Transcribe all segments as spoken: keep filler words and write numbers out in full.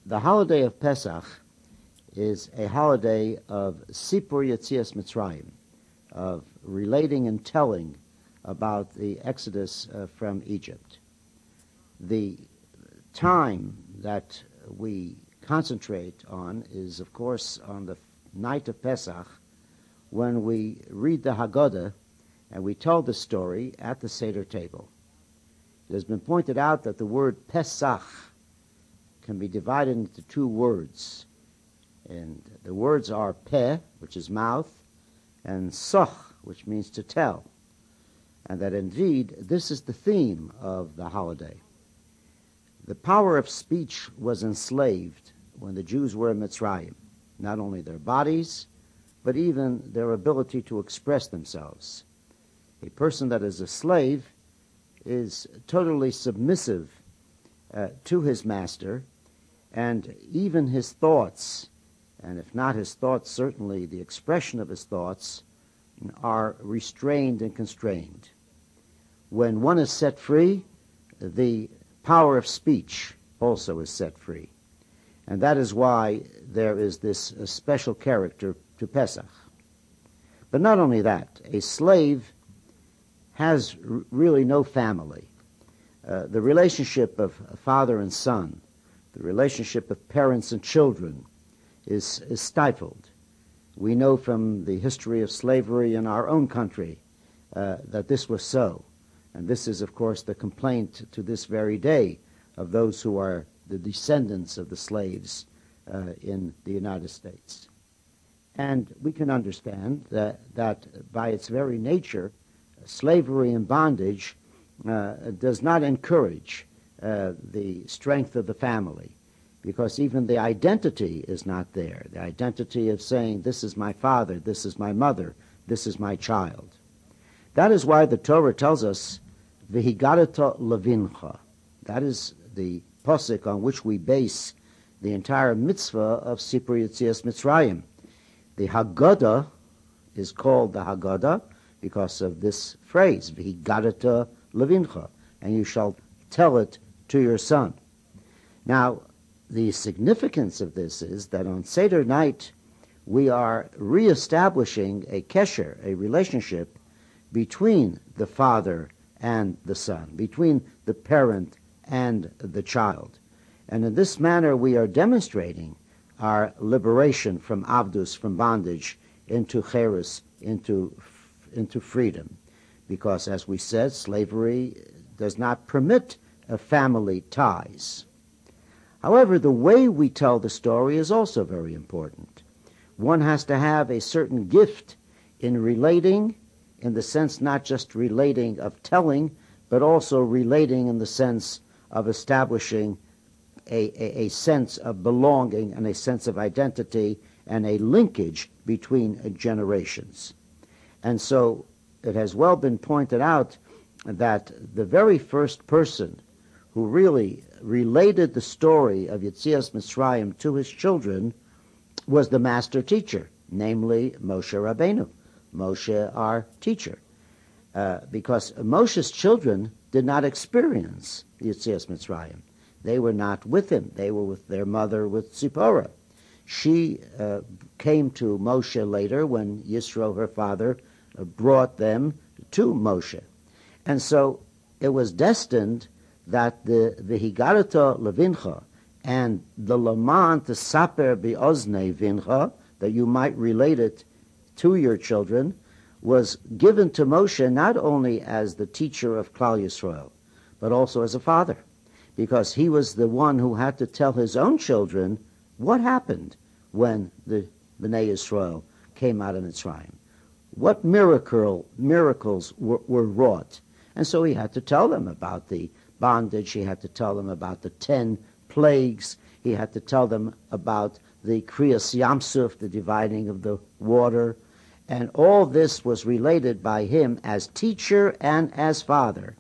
The holiday of Pesach is a holiday of Sipur Yetzias Mitzrayim, of relating and telling about the exodus uh, from Egypt. The time that we concentrate on is, of course, on the night of Pesach, when we read the Haggadah and we tell the story at the Seder table. It has been pointed out that the word Pesach can be divided into two words. And the words are Peh, which is mouth, and Soch, which means to tell. And that indeed, this is the theme of the holiday. The power of speech was enslaved when the Jews were in Mitzrayim. Not only their bodies, but even their ability to express themselves. A person that is a slave is totally submissive uh, to his master, and even his thoughts, and if not his thoughts, certainly the expression of his thoughts, are restrained and constrained. When one is set free, the power of speech also is set free. And that is why there is this uh, special character to Pesach. But not only that, a slave has r- really no family. Uh, the relationship of father and son, the relationship of parents and children is, is stifled. We know from the history of slavery in our own country uh, that this was so. And this is, of course, the complaint to this very day of those who are the descendants of the slaves uh, in the United States. And we can understand that, that by its very nature, slavery and bondage uh, does not encourage uh, the strength of the family, because even the identity is not there, the identity of saying, this is my father, this is my mother, this is my child. That is why the Torah tells us, V'higadata levincha. That is the posuk on which we base the entire mitzvah of Sipur Yetzias Mitzrayim. The Haggadah is called the Haggadah because of this phrase, V'higadata levincha, and you shall tell it to your son. Now, the significance of this is that on Seder night, we are reestablishing a kesher, a relationship between the father and the son, between the parent and the child. And in this manner, we are demonstrating our liberation from avdus, from bondage, into cherus, into, into freedom. Because, as we said, slavery does not permit uh, family ties. However, the way we tell the story is also very important. One has to have a certain gift in relating, in the sense not just relating of telling, but also relating in the sense of establishing a, a, a sense of belonging and a sense of identity and a linkage between uh, generations. And so it has well been pointed out that the very first person who really related the story of Yetzias Mitzrayim to his children was the master teacher, namely Moshe Rabbeinu, Moshe, our teacher. Uh, because Moshe's children did not experience Yetzias Mitzrayim. They were not with him. They were with their mother, with Zipporah. She uh, came to Moshe later when Yisro, her father, uh, brought them to Moshe. And so it was destined that the V'higadata levincha and the Laman to saper bi'ozne vincha, that you might relate it to your children, was given to Moshe not only as the teacher of Klal Yisrael, but also as a father, because he was the one who had to tell his own children what happened when the Bnei Yisrael came out of Mitzrayim. What miracle, miracles were, were wrought. And so he had to tell them about the bondage, he had to tell them about the ten plagues, he had to tell them about the Kriyas Yamsuf, the dividing of the water, and all this was related by him as teacher and as father.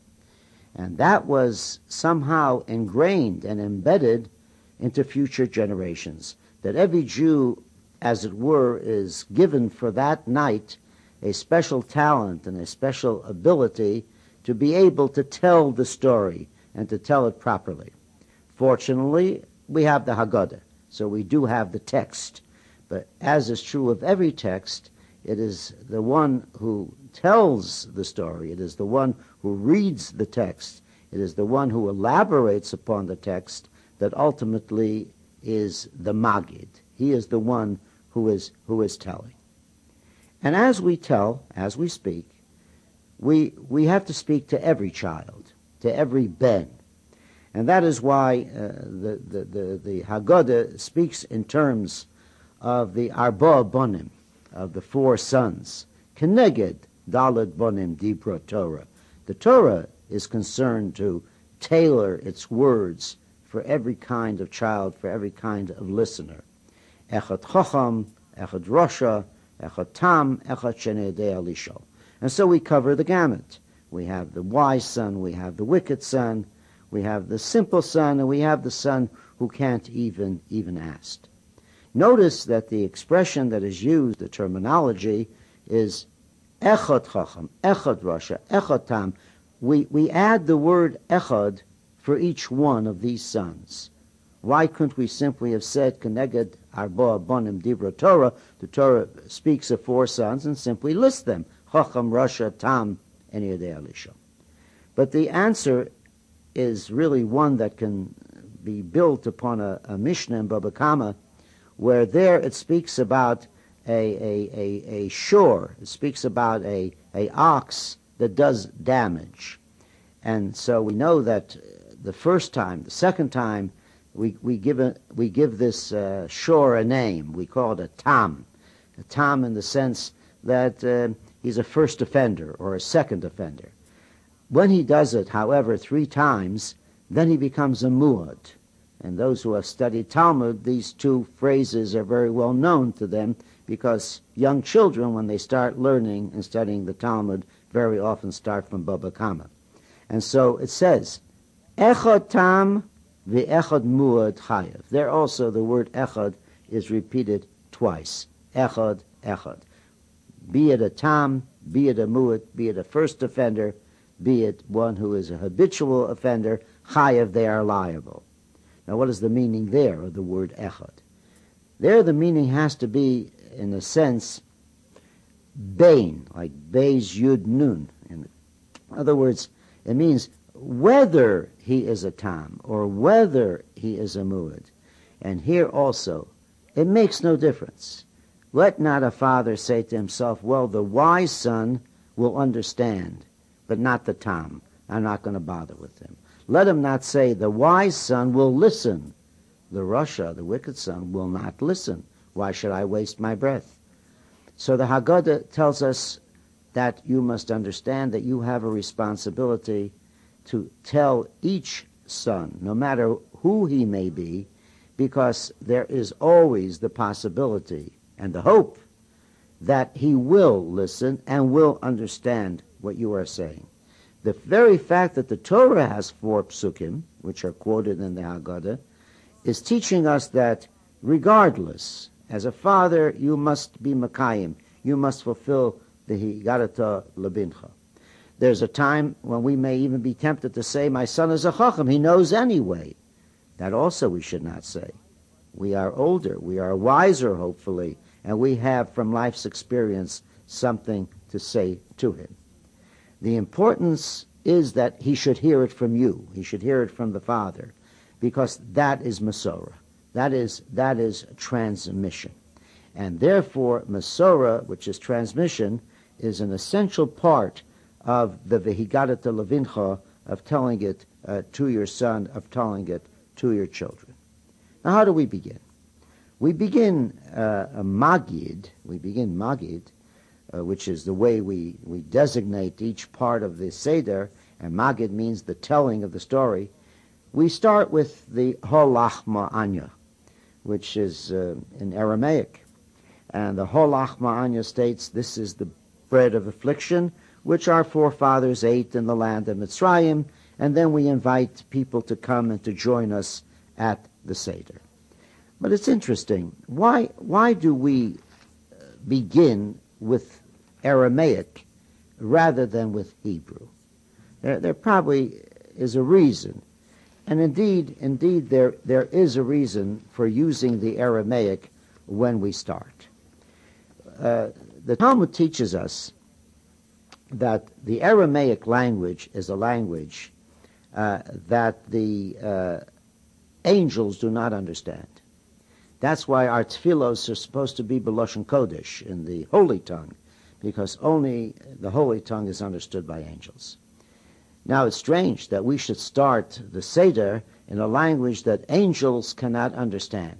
And that was somehow ingrained and embedded into future generations, that every Jew, as it were, is given for that night a special talent and a special ability to be able to tell the story and to tell it properly. Fortunately, we have the Haggadah, so we do have the text. But as is true of every text, it is the one who tells the story, it is the one who reads the text, it is the one who elaborates upon the text that ultimately is the Magid. He is the one who is who is telling. And as we tell, as we speak, we we have to speak to every child, to every ben. And that is why uh, the, the, the, the Haggadah speaks in terms of the Arba Bonim, of the four sons. Keneged Dalet Bonim Dibra Torah. The Torah is concerned to tailor its words for every kind of child, for every kind of listener. Echad Chacham, Echad Rasha, Echad Tam, Echad Shenedei Alisho. And so we cover the gamut. We have the wise son, we have the wicked son, we have the simple son, and we have the son who can't even even ask. Notice that the expression that is used, the terminology, is Echad Chacham, Echad Rasha, Echad Tam. We, we add the word Echad for each one of these sons. Why couldn't we simply have said, Keneged Arba Bonim Dibra Torah? The Torah speaks of four sons and simply lists them. Chacham, Rasha, Tam, and Yedei Alisha. But the answer is really one that can be built upon a, a Mishnah in Baba Kama, where there it speaks about a, a, a, a shore, it speaks about a, a ox that does damage. And so we know that the first time, the second time, we, we, give, a, we give this uh, shore a name. We call it a tam. A tam in the sense that uh, he's a first offender or a second offender. When he does it, however, three times, then he becomes a muad. And those who have studied Talmud, these two phrases are very well known to them because young children, when they start learning and studying the Talmud, very often start from Baba Kama. And so it says, Echad Tam v'Echad Muad Chayev. There also the word Echad is repeated twice. Echad, Echad. Be it a Tam, be it a Muad, be it a first offender, be it one who is a habitual offender, Chayev, they are liable. Now what is the meaning there of the word Echad? There the meaning has to be, in a sense, Bain, like Beis Yud Nun. In other words, it means whether he is a Tam or whether he is a Muad. And here also, it makes no difference. Let not a father say to himself, well, the wise son will understand, but not the Tam. I'm not going to bother with him. Let him not say, the wise son will listen. The Rasha, the wicked son, will not listen. Why should I waste my breath? So the Haggadah tells us that you must understand that you have a responsibility to tell each son, no matter who he may be, because there is always the possibility and the hope that he will listen and will understand what you are saying. The very fact that the Torah has four psukim, which are quoted in the Haggadah, is teaching us that regardless, as a father, you must be Makayim. You must fulfill the Higadata Labincha. There's a time when we may even be tempted to say, my son is a Chacham, he knows anyway. That also we should not say. We are older, we are wiser, hopefully, and we have from life's experience something to say to him. The importance is that he should hear it from you. He should hear it from the Father, because that is Masorah. That is, that is transmission. And therefore, Masorah, which is transmission, is an essential part of the Vehigadata Levincha, of telling it uh, to your son, of telling it to your children. Now, how do we begin? We begin uh, a Magid, we begin Magid, Uh, which is the way we, we designate each part of the Seder, and Magid means the telling of the story. We start with the Holachma Anya, which is uh, in Aramaic. And the Holachma Anya states, this is the bread of affliction, which our forefathers ate in the land of Mitzrayim, and then we invite people to come and to join us at the Seder. But it's interesting. Why, why do we begin with Aramaic rather than with Hebrew? There, there probably is a reason. And indeed, indeed, there, there is a reason for using the Aramaic when we start. Uh, the Talmud teaches us that the Aramaic language is a language uh, that the uh, angels do not understand. That's why our tefillos are supposed to be b'lashon kodesh, in the holy tongue, because only the holy tongue is understood by angels. Now, it's strange that we should start the Seder in a language that angels cannot understand.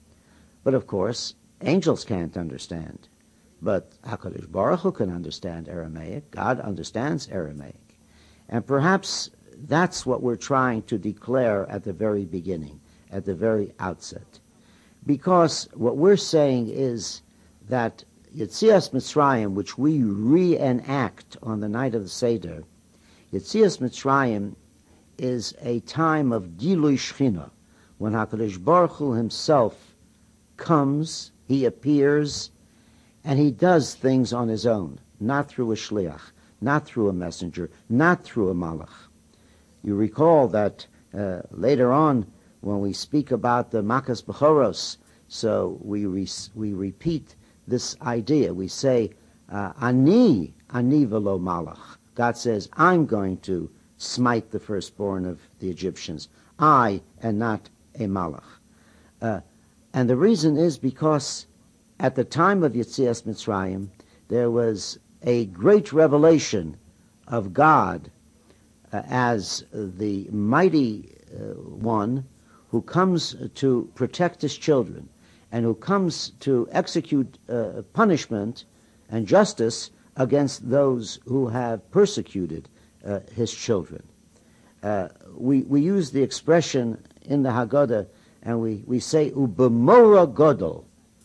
But of course, angels can't understand. But HaKadosh Baruch Hu can understand Aramaic. God understands Aramaic. And perhaps that's what we're trying to declare at the very beginning, at the very outset. Because what we're saying is that Yetzias Mitzrayim, which we reenact on the night of the Seder, Yetzias Mitzrayim is a time of Gilui Shechina, when HaKadosh Baruch Hu himself comes, he appears, and he does things on his own, not through a shliach, not through a messenger, not through a malach. You recall that uh, later on, when we speak about the Makas Bechoros, so we re- we repeat this idea. We say, uh, Ani, Ani velo malach. God says, I'm going to smite the firstborn of the Egyptians. I, and not a malach. Uh, and the reason is because at the time of Yetzias Mitzrayim, there was a great revelation of God uh, as the mighty uh, one who comes to protect his children and who comes to execute uh, punishment and justice against those who have persecuted uh, his children. Uh, we, we use the expression in the Haggadah, and we, we say, Ubemora Godol.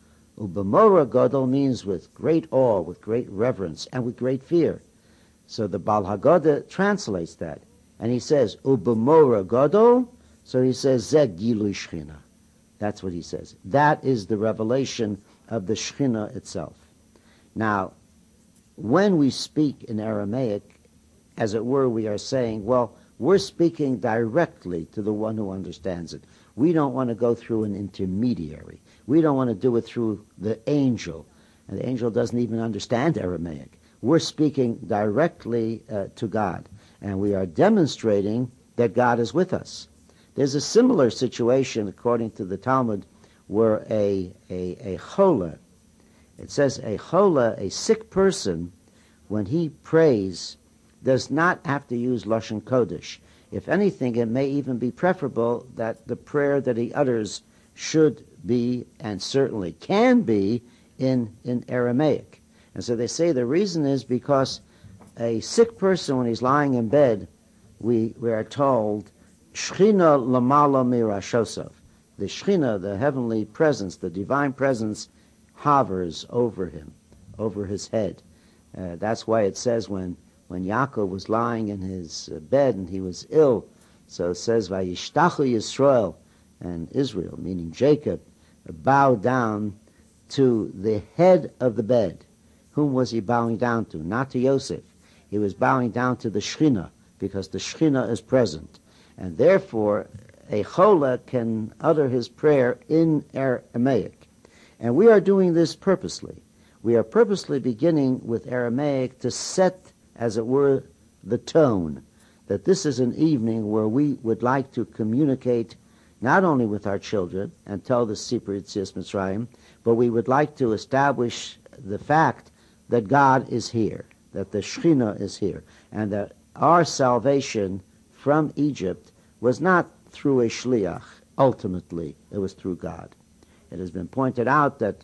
Ubemora Godol means with great awe, with great reverence, and with great fear. So the Baal Haggadah translates that, and he says, Ubemora Godol, so he says, Zeh Gilui Shechina. That's what he says. That is the revelation of the Shechina itself. Now, when we speak in Aramaic, as it were, we are saying, well, we're speaking directly to the one who understands it. We don't want to go through an intermediary. We don't want to do it through the angel. And the angel doesn't even understand Aramaic. We're speaking directly uh, to God. And we are demonstrating that God is with us. There's a similar situation, according to the Talmud, where a, a, a chola, it says a chola, a sick person, when he prays, does not have to use Lashon Kodesh. If anything, it may even be preferable that the prayer that he utters should be, and certainly can be, in, in Aramaic. And so they say the reason is because a sick person, when he's lying in bed, we, we are told, Shechina lamala mirashosov. The Shechina, the heavenly presence, the divine presence, hovers over him, over his head. Uh, that's why it says when, when Yaakov was lying in his uh, bed and he was ill, so it says, Vayishtachu Yisrael, and Israel, meaning Jacob, bowed down to the head of the bed. Whom was he bowing down to? Not to Yosef. He was bowing down to the Shechina, because the Shechina is present. And therefore, a chola can utter his prayer in Aramaic. And we are doing this purposely. We are purposely beginning with Aramaic to set, as it were, the tone, that this is an evening where we would like to communicate not only with our children and tell the Sipur Yetzias Mitzrayim, but we would like to establish the fact that God is here, that the Shechina is here, and that our salvation from Egypt was not through a shliach. Ultimately, it was through God. It has been pointed out that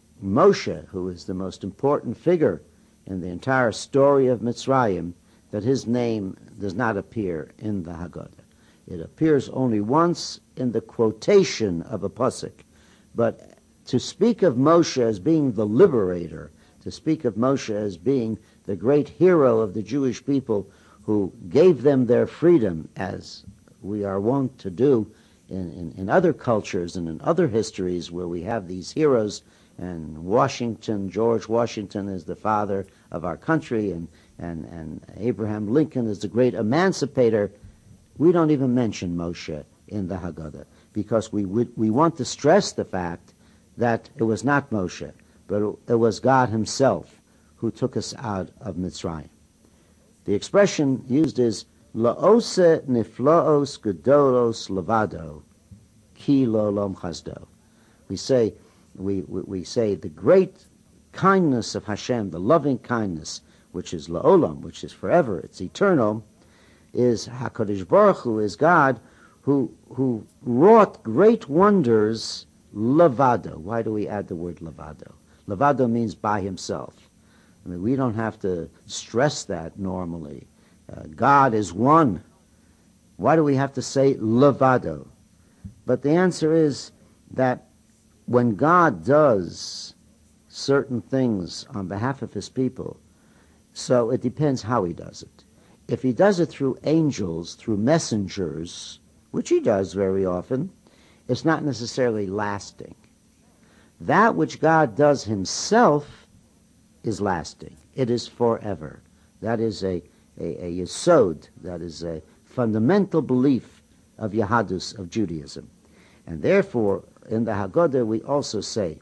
Moshe, who is the most important figure in the entire story of Mitzrayim, that his name does not appear in the Haggadah. It appears only once in the quotation of a pasuk. But to speak of Moshe as being the liberator, to speak of Moshe as being the great hero of the Jewish people who gave them their freedom, as we are wont to do in, in, in other cultures and in other histories where we have these heroes, and Washington, George Washington is the father of our country, and, and, and Abraham Lincoln is the great emancipator. We don't even mention Moshe in the Haggadah, because we would, we want to stress the fact that it was not Moshe, but it was God himself who took us out of Mitzrayim. The expression used is La'ose niflaos gedolos levado ki lo lom chasdo. We say, we, we, we say the great kindness of Hashem, the loving kindness, which is la'olam, which is forever, it's eternal, is HaKadosh Baruch Hu, is God who who wrought great wonders levado. Why do we add the word levado? Levado means by himself. I mean, we don't have to stress that normally. Uh, God is one. Why do we have to say levado? But the answer is that when God does certain things on behalf of his people, so it depends how he does it. If he does it through angels, through messengers, which he does very often, it's not necessarily lasting. That which God does himself is lasting. It is forever. That is a, a, a yesod, that is a fundamental belief of Yahadus, of Judaism. And therefore, in the Haggadah, we also say,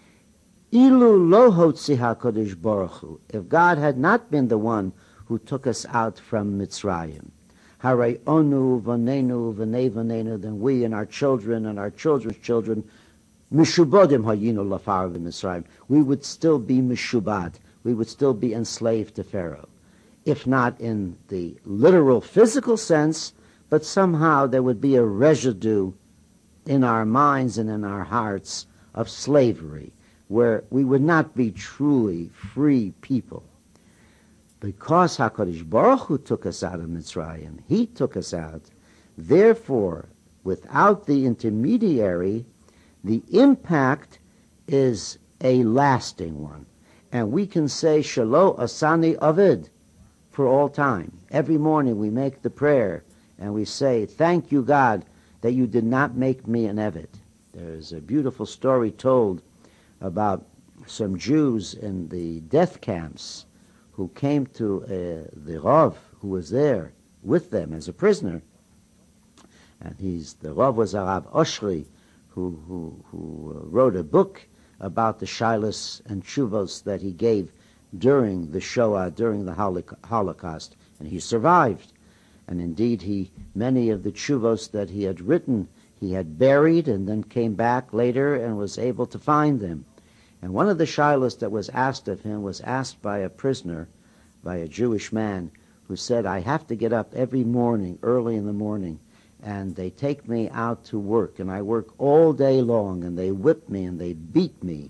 Ilu lo hotzi HaKadosh Baruch Hu, if God had not been the one who took us out from Mitzrayim, Haray onu vanenu v'nei vanenu, then we and our children and our children's children, mishubodim hayinu lafar v'Mitzrayim, we would still be mishubad, we would still be enslaved to Pharaoh. If not in the literal physical sense, but somehow there would be a residue in our minds and in our hearts of slavery, where we would not be truly free people. Because HaKadosh Baruch Hu took us out of Mitzrayim, he took us out. Therefore, without the intermediary, the impact is a lasting one. And we can say, Shelo Asani Avid, for all time. Every morning we make the prayer, and we say, thank you, God, that you did not make me an Eved. There's a beautiful story told about some Jews in the death camps who came to uh, the Rav, who was there with them as a prisoner. And he's the Rav was Rav Oshri, who, who, who wrote a book about the shilas and tshuvos that he gave during the Shoah, during the Holocaust. And he survived. And indeed, he many of the tshuvos that he had written, he had buried and then came back later and was able to find them. And one of the shilas that was asked of him was asked by a prisoner, by a Jewish man, who said, I have to get up every morning, early in the morning, and they take me out to work, and I work all day long, and they whip me and they beat me.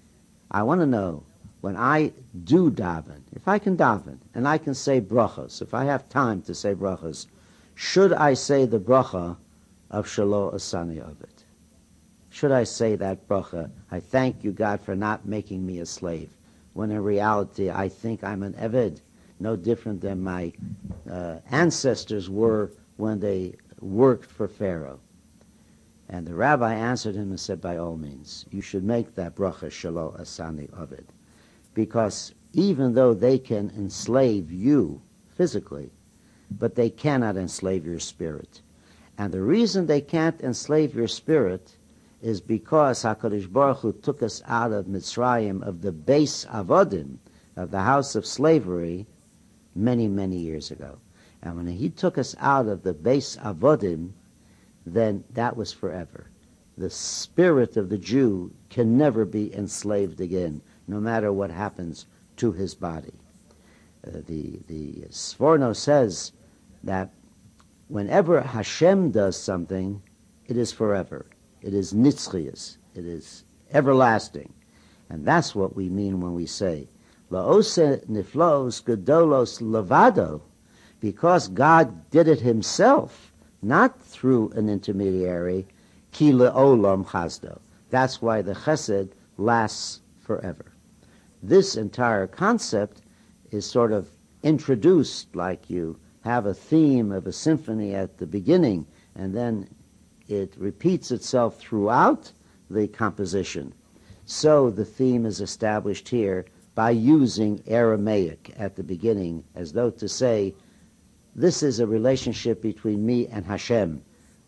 I want to know, when I do daven, if I can daven, and I can say brachas, if I have time to say brachas, should I say the bracha of Shelo Asani Ovid? Should I say that bracha, I thank you, God, for not making me a slave, when in reality I think I'm an Eved, no different than my uh, ancestors were when they worked for Pharaoh. And the rabbi answered him and said, by all means, you should make that bracha Shelo Asani Ovid. Because even though they can enslave you physically, but they cannot enslave your spirit. And the reason they can't enslave your spirit is because HaKadosh Baruch Hu took us out of Mitzrayim, of the base avodim, of the house of slavery, many, many years ago. And when he took us out of the base avodim, then that was forever. The spirit of the Jew can never be enslaved again, no matter what happens to his body. Uh, the, the Sforno says that whenever Hashem does something, it is forever. It is nitzchias. It is everlasting. And that's what we mean when we say, La'ose niflos gedolos levado, because God did it himself, not through an intermediary, ki le'olam chasdo. That's why the chesed lasts forever. This entire concept is sort of introduced like you have a theme of a symphony at the beginning, and then it repeats itself throughout the composition. So the theme is established here by using Aramaic at the beginning, as though to say, this is a relationship between me and Hashem.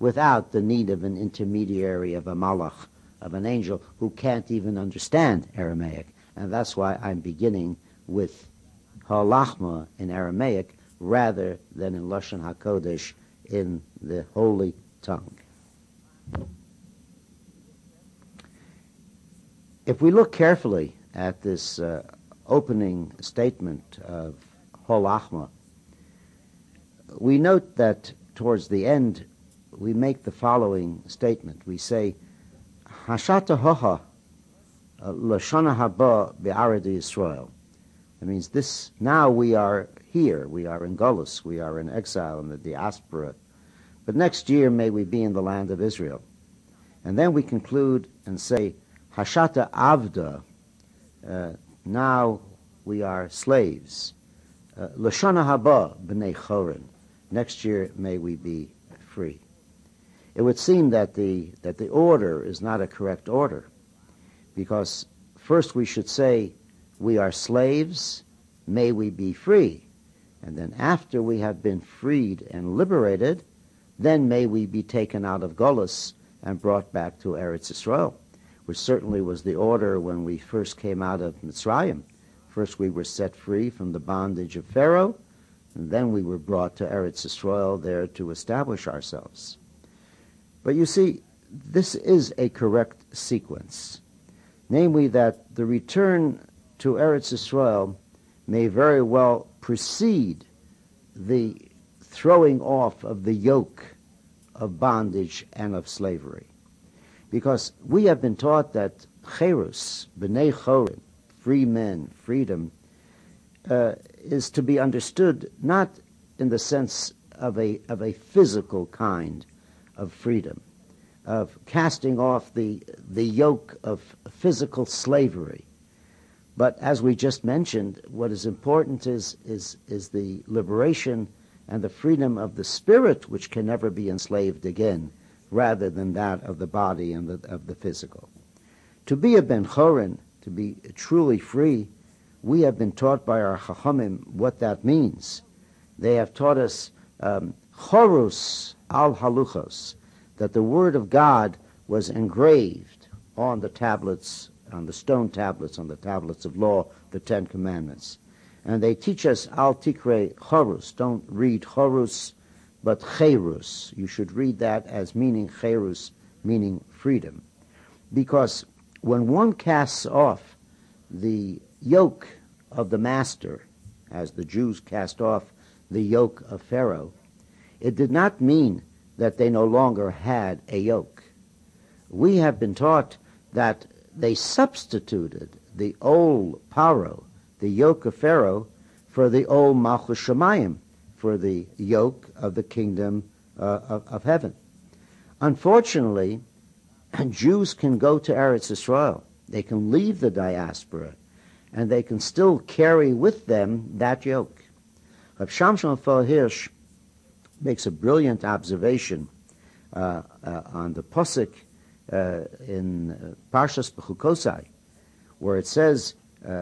without the need of an intermediary, of a malach, of an angel who can't even understand Aramaic. And that's why I'm beginning with halachma in Aramaic rather than in Lashon HaKodesh, in the holy tongue. If we look carefully at this uh, opening statement of halachma, we note that towards the end we make the following statement. We say, Hashata hoha lashana haba be'aradi Yisrael. That means this, now we are here, we are in Golus, we are in exile in the diaspora, but next year may we be in the land of Israel. And then we conclude and say, Hashata avda, uh, now we are slaves. Uh, Lashana haba b'nei chorin, next year may we be free. It would seem that the that the order is not a correct order, because first we should say, we are slaves, may we be free. And then after we have been freed and liberated, then may we be taken out of Golus and brought back to Eretz Yisrael, which certainly was the order when we first came out of Mitzrayim. First we were set free from the bondage of Pharaoh, and then we were brought to Eretz Yisrael there to establish ourselves. But you see, this is a correct sequence, namely that the return to Eretz Yisrael may very well precede the throwing off of the yoke of bondage and of slavery. Because we have been taught that cherus, b'nei chorin, free men, freedom, uh, is to be understood not in the sense of a of a physical kind of freedom, of casting off the the yoke of physical slavery. But as we just mentioned, what is important is is is the liberation and the freedom of the spirit, which can never be enslaved again, rather than that of the body and the, of the physical. To be a ben chorin, to be truly free, we have been taught by our chachamim what that means. They have taught us um, chorus al haluchos, that the word of God was engraved on the tablets, on the stone tablets, on the tablets of law, the Ten Commandments. And they teach us al tikre chorus, don't read chorus, but cherus. You should read that as meaning cherus, meaning freedom. Because when one casts off the yoke of the master, as the Jews cast off the yoke of Pharaoh, it did not mean that they no longer had a yoke. We have been taught that they substituted the old paro, the yoke of Pharaoh, for the old malchus shamayim, for the yoke of the kingdom uh, of, of heaven. Unfortunately, Jews can go to Eretz Yisrael. They can leave the diaspora, and they can still carry with them that yoke. Rav Shamshon Raphael Hirsch makes a brilliant observation uh, uh, on the posuk uh, in uh, Parshas Bechukosai, where it says,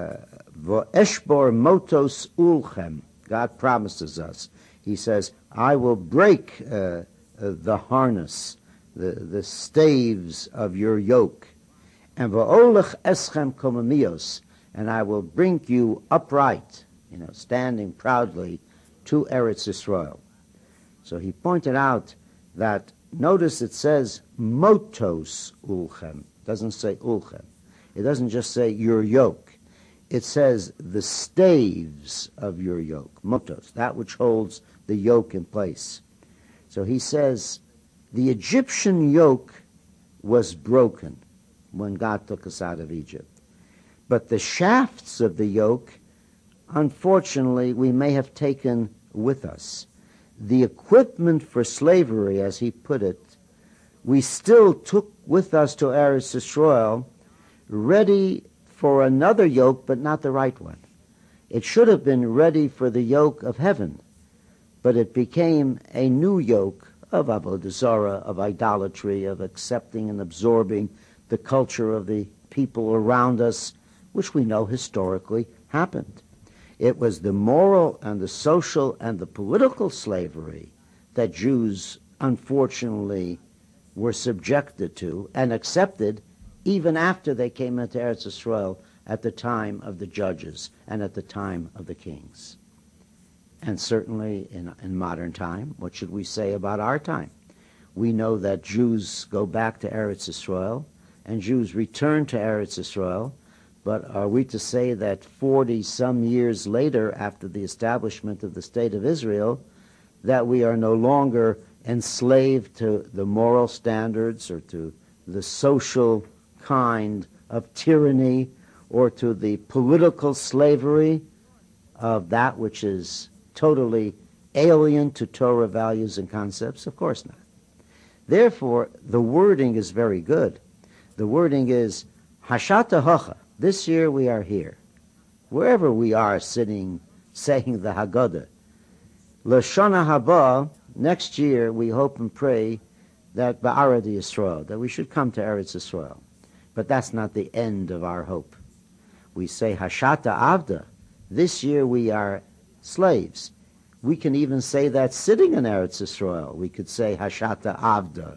"Vo'eshbor motos ulchem." God promises us. He says, "I will break uh, uh, the harness, the the staves of your yoke, and vo'olech eschem komamios, and I will bring you upright, you know, standing proudly, to Eretz Yisrael." So he pointed out that, notice it says motos ulchem. It doesn't say ulchem. It doesn't just say your yoke. It says the staves of your yoke, motos, that which holds the yoke in place. So he says the Egyptian yoke was broken when God took us out of Egypt. But the shafts of the yoke, unfortunately, we may have taken with us. The equipment for slavery, as he put it, we still took with us to Eretz Yisrael, ready for another yoke, but not the right one. It should have been ready for the yoke of heaven, but it became a new yoke of avodah zarah, of idolatry, of accepting and absorbing the culture of the people around us, which we know historically happened. It was the moral and the social and the political slavery that Jews unfortunately, were subjected to and accepted even after they came into Eretz Yisrael at the time of the judges and at the time of the kings. And certainly in, in modern time, what should we say about our time? We know that Jews go back to Eretz Yisrael and Jews return to Eretz Yisrael, but are we to say that forty-some years later, after the establishment of the State of Israel, that we are no longer enslaved to the moral standards or to the social kind of tyranny or to the political slavery of that which is totally alien to Torah values and concepts? Of course not. Therefore, the wording is very good. The wording is, Hashata Hocha, this year we are here. Wherever we are sitting, saying the Haggadah. L'shana haba, next year we hope and pray that Ba'arad Yisrael, that we should come to Eretz Yisrael. But that's not the end of our hope. We say Hashata Avda, this year we are slaves. We can even say that sitting in Eretz Yisrael. We could say Hashata Avda.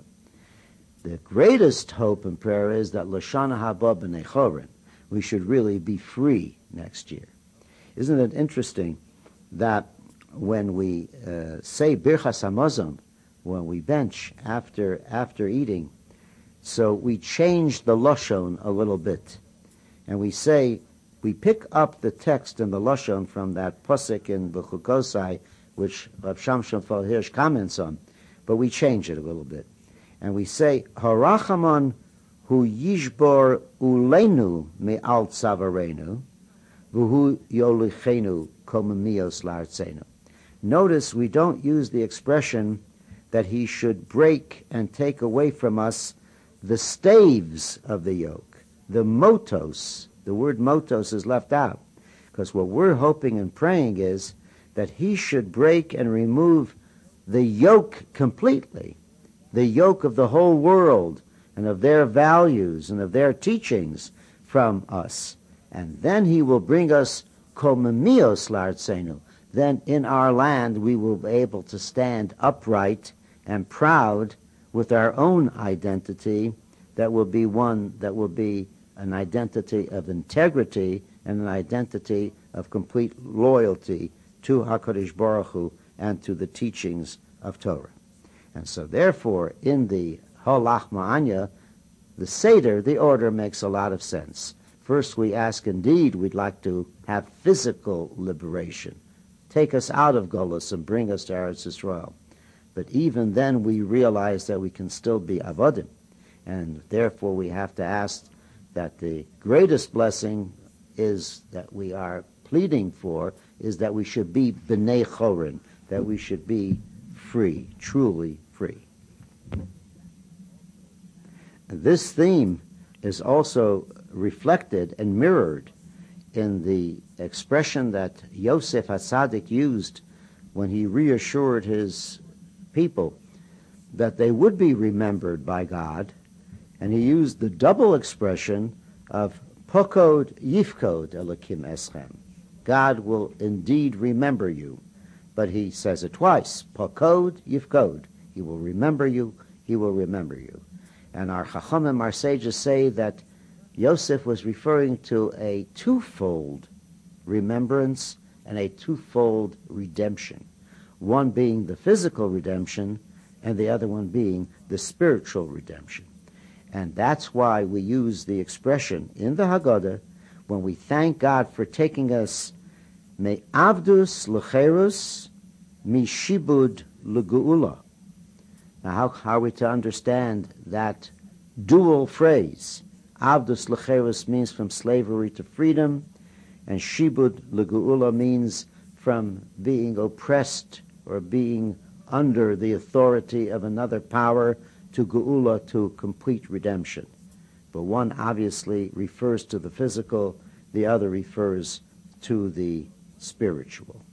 The greatest hope and prayer is that L'shana haba b'nei chorin, we should really be free next year. Isn't it interesting that when we uh, say Birchas Hamazon, when we bench after after eating, so we change the Lashon a little bit, and we say, we pick up the text in the Lashon from that Pasuk in B'chukosai, which Rav Shamshon Fal Hirsch comments on, but we change it a little bit. And we say, Harachamon hu yishbor ulenu me'al tzavarenu, v'hu yolichenu komemios la'artzenu. Notice we don't use the expression that he should break and take away from us the staves of the yoke, the motos. The word motos is left out, because what we're hoping and praying is that he should break and remove the yoke completely, the yoke of the whole world and of their values and of their teachings from us. And then he will bring us komemios la'artzenu. Then in our land we will be able to stand upright and proud with our own identity that will be one that will be an identity of integrity and an identity of complete loyalty to HaKadosh Baruch Hu and to the teachings of Torah. And so therefore, in the Holach Ma'anya, the Seder, the order makes a lot of sense. First we ask, indeed, we'd like to have physical liberation. Take us out of Golus and bring us to Eretz Yisrael. But even then we realize that we can still be Avodim. And therefore we have to ask that the greatest blessing is that we are pleading for is that we should be B'nei Chorin, that we should be free, truly free. This theme is also reflected and mirrored in the expression that Yosef HaTzadik used when he reassured his people that they would be remembered by God, and he used the double expression of Pokod Yifkod Elokim Eschem. God will indeed remember you, but he says it twice, Pokod Yifkod. He will remember you, he will remember you. And our Chachamim, our sages say that Yosef was referring to a twofold remembrance and a twofold redemption, one being the physical redemption and the other one being the spiritual redemption. And that's why we use the expression in the Haggadah when we thank God for taking us me avdus lecherus, mi shibud legeula. Now how, how are we to understand that dual phrase? Avdus lecherus means from slavery to freedom, and shibud legeula means from being oppressed or being under the authority of another power to geula, to complete redemption. But one obviously refers to the physical, the other refers to the spiritual.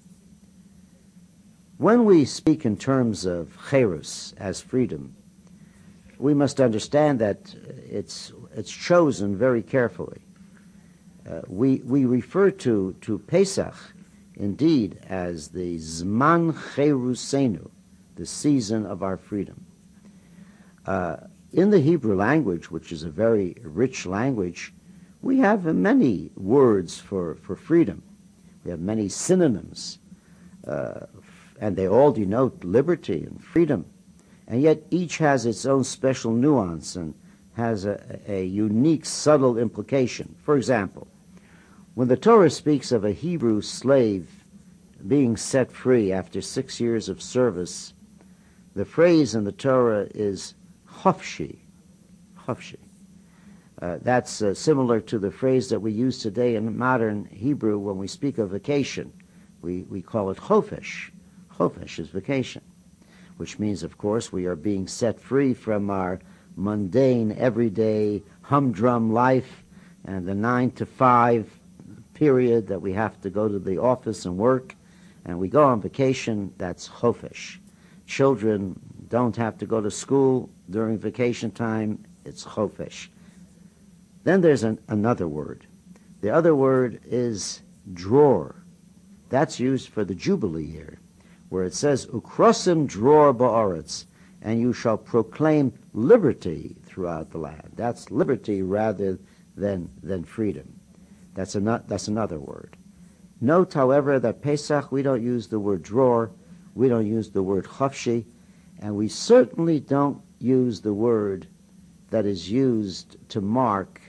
When we speak in terms of cherus as freedom, we must understand that it's it's chosen very carefully. Uh, we we refer to to Pesach indeed as the Zman Cherusenu, the season of our freedom. Uh, in the Hebrew language, which is a very rich language, we have many words for, for freedom. We have many synonyms, uh, and they all denote liberty and freedom. And yet each has its own special nuance and has a, a unique, subtle implication. For example, when the Torah speaks of a Hebrew slave being set free after six years of service, the phrase in the Torah is chofshi, chofshi. Uh, that's uh, similar to the phrase that we use today in modern Hebrew when we speak of vacation. We, we call it chofesh. Chofesh is vacation, which means, of course, we are being set free from our mundane, everyday, humdrum life and the nine to five period that we have to go to the office and work, and we go on vacation. That's chofesh. Children don't have to go to school during vacation time. It's chofesh. Then there's an, another word. The other word is dror. That's used for the Jubilee year, where it says, Ukrosim dror ba'aretz, and you shall proclaim liberty throughout the land. That's liberty rather than, than freedom. That's, an, that's another word. Note, however, that Pesach, we don't use the word dror, we don't use the word chofshi, and we certainly don't use the word that is used to mark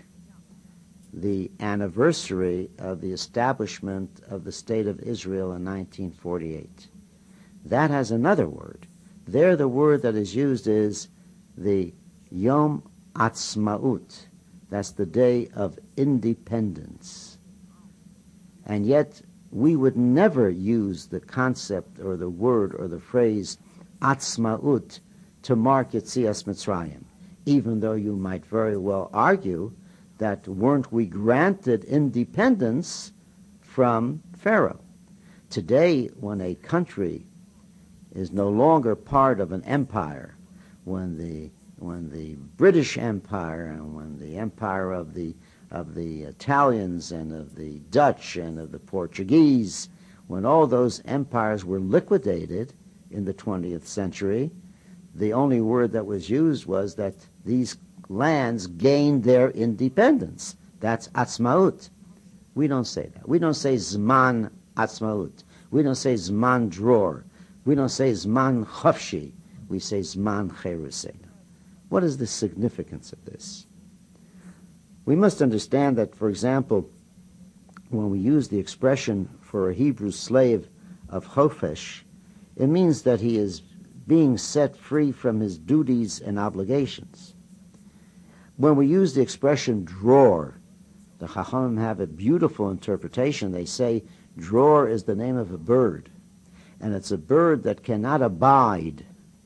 the anniversary of the establishment of the State of Israel in nineteen forty-eight. That has another word. There the word that is used is the Yom Atzmaut. That's the day of independence. And yet we would never use the concept or the word or the phrase Atzmaut to mark Yetzias Mitzrayim, even though you might very well argue that weren't we granted independence from Pharaoh. Today, when a country is no longer part of an empire, when the when the British Empire and when the empire of the of the Italians and of the Dutch and of the Portuguese, when all those empires were liquidated in the twentieth century, the only word that was used was that these lands gained their independence. That's atzmaut. We don't say that. We don't say zman atzmaut. We don't say zman dror. We don't say zman chofshi. We say zman cherusena. What is the significance of this? We must understand that, for example, when we use the expression for a Hebrew slave of chofesh, it means that he is being set free from his duties and obligations. When we use the expression dror, the Chachamim have a beautiful interpretation. They say dror is the name of a bird, and it's a bird that cannot abide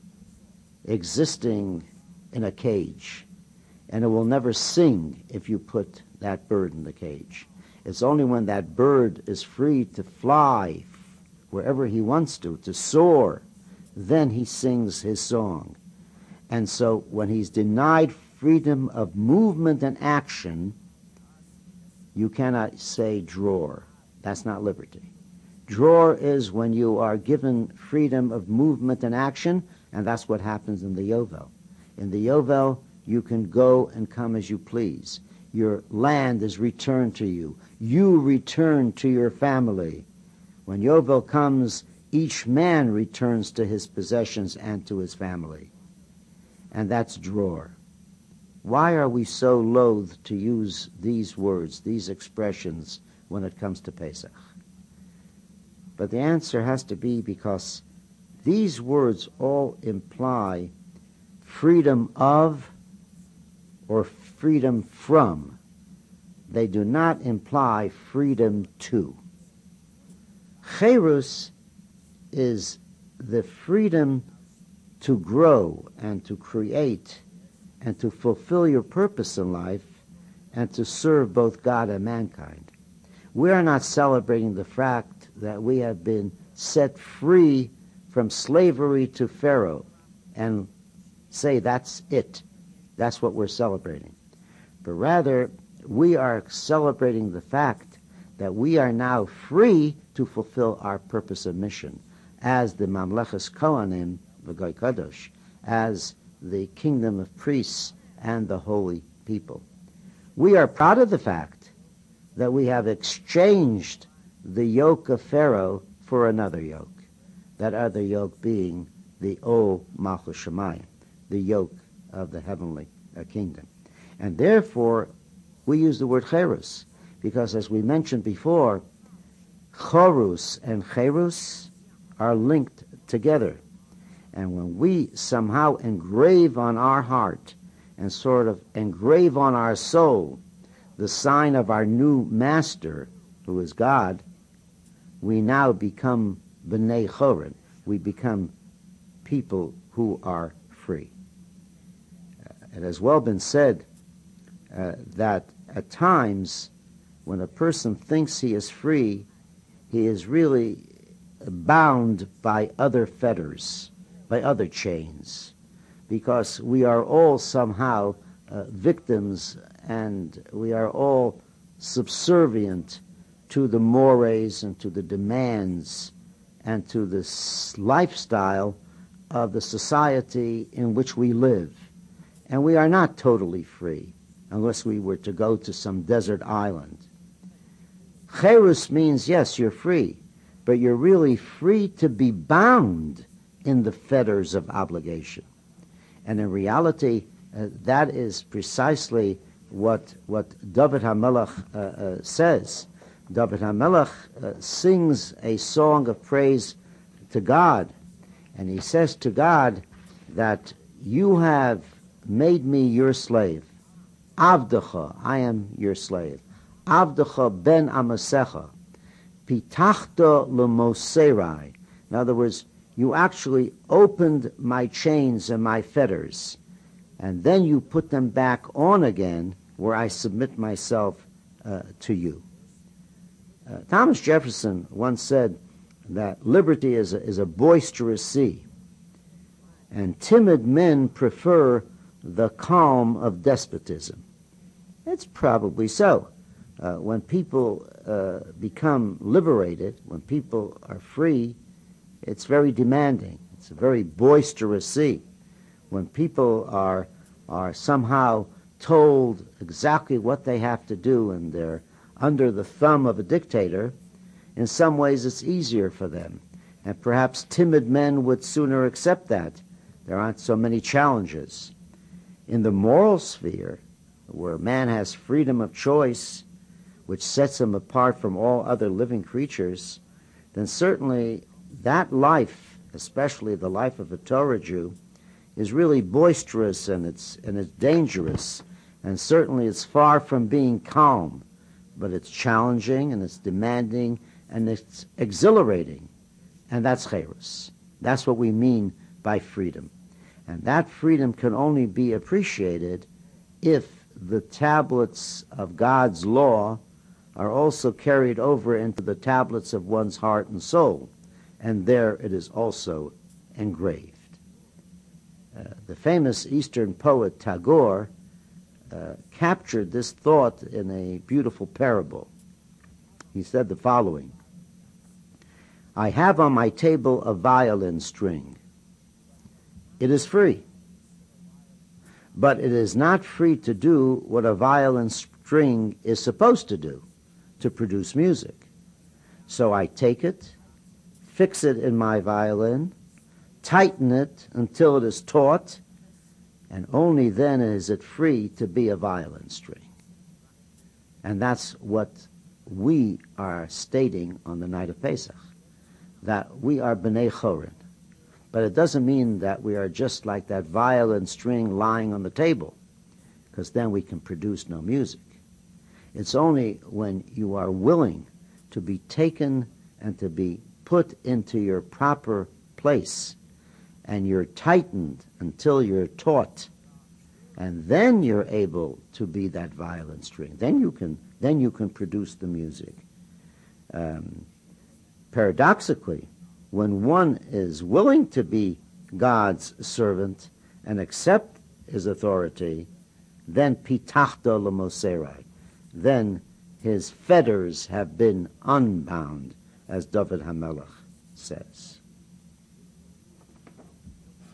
existing in a cage, and it will never sing if you put that bird in the cage. It's only when that bird is free to fly wherever he wants to, to soar, then he sings his song. And so when he's denied freedom of movement and action, you cannot say dror. That's not liberty. Dror is when you are given freedom of movement and action, and that's what happens in the Yovel. In the Yovel, you can go and come as you please. Your land is returned to you. You return to your family. When Yovel comes, each man returns to his possessions and to his family. And that's dror. Why are we so loath to use these words, these expressions, when it comes to Pesach? But the answer has to be because these words all imply freedom of or freedom from. They do not imply freedom to. Cherus is the freedom to grow and to create and to fulfill your purpose in life and to serve both God and mankind. We are not celebrating the fact that we have been set free from slavery to Pharaoh and say that's it. That's what we're celebrating. But rather, we are celebrating the fact that we are now free to fulfill our purpose and mission, as the Mamleches Kohanim v'goy kadosh, as the kingdom of priests and the holy people. We are proud of the fact that we have exchanged the yoke of Pharaoh for another yoke, that other yoke being the Ol Malchus Shemayim, the yoke of the heavenly uh, kingdom. And therefore, we use the word cherus, because as we mentioned before, chorus and cherus are linked together. And when we somehow engrave on our heart and sort of engrave on our soul the sign of our new master, who is God, we now become B'nai Chorin. We become people who are free. Uh, it has well been said uh, that at times when a person thinks he is free, he is really bound by other fetters, by other chains, because we are all somehow uh, victims, and we are all subservient to the mores and to the demands and to this lifestyle of the society in which we live. And we are not totally free unless we were to go to some desert island. Cherus means, yes, you're free, but you're really free to be bound in the fetters of obligation. And in reality, uh, that is precisely what what David HaMelech uh, uh, says. David HaMelech uh, sings a song of praise to God, and he says to God that you have made me your slave. Avdecha, I am your slave. Avdecha ben Amasecha. Pitachta lemoserai. In other words, you actually opened my chains and my fetters, and then you put them back on again, where I submit myself uh, to you. Uh, Thomas Jefferson once said that liberty is a, is a boisterous sea, and timid men prefer the calm of despotism. It's probably so. Uh, when people uh, become liberated, when people are free, it's very demanding. It's a very boisterous sea. When people are are somehow told exactly what they have to do and they're under the thumb of a dictator, in some ways it's easier for them. And perhaps timid men would sooner accept that. There aren't so many challenges. In the moral sphere, where man has freedom of choice, which sets him apart from all other living creatures, then certainly that life, especially the life of a Torah Jew, is really boisterous and it's and it's dangerous, and certainly it's far from being calm, but it's challenging and it's demanding and it's exhilarating, and that's cherus. That's what we mean by freedom, and that freedom can only be appreciated if the tablets of God's law are also carried over into the tablets of one's heart and soul, and there it is also engraved. Uh, the famous Eastern poet Tagore uh, captured this thought in a beautiful parable. He said the following: I have on my table a violin string. It is free, but it is not free to do what a violin string is supposed to do, to produce music. So I take it, fix it in my violin, tighten it until it is taut, and only then is it free to be a violin string. And that's what we are stating on the night of Pesach, that we are B'nai Chorin. But it doesn't mean that we are just like that violin string lying on the table, because then we can produce no music. It's only when you are willing to be taken and to be put into your proper place, and you're tightened until you're taut, and then you're able to be that violin string. Then you can, then you can produce the music. Um, paradoxically, when one is willing to be God's servant and accept his authority, then pitachta lemoserai, then his fetters have been unbound, as David HaMelech says.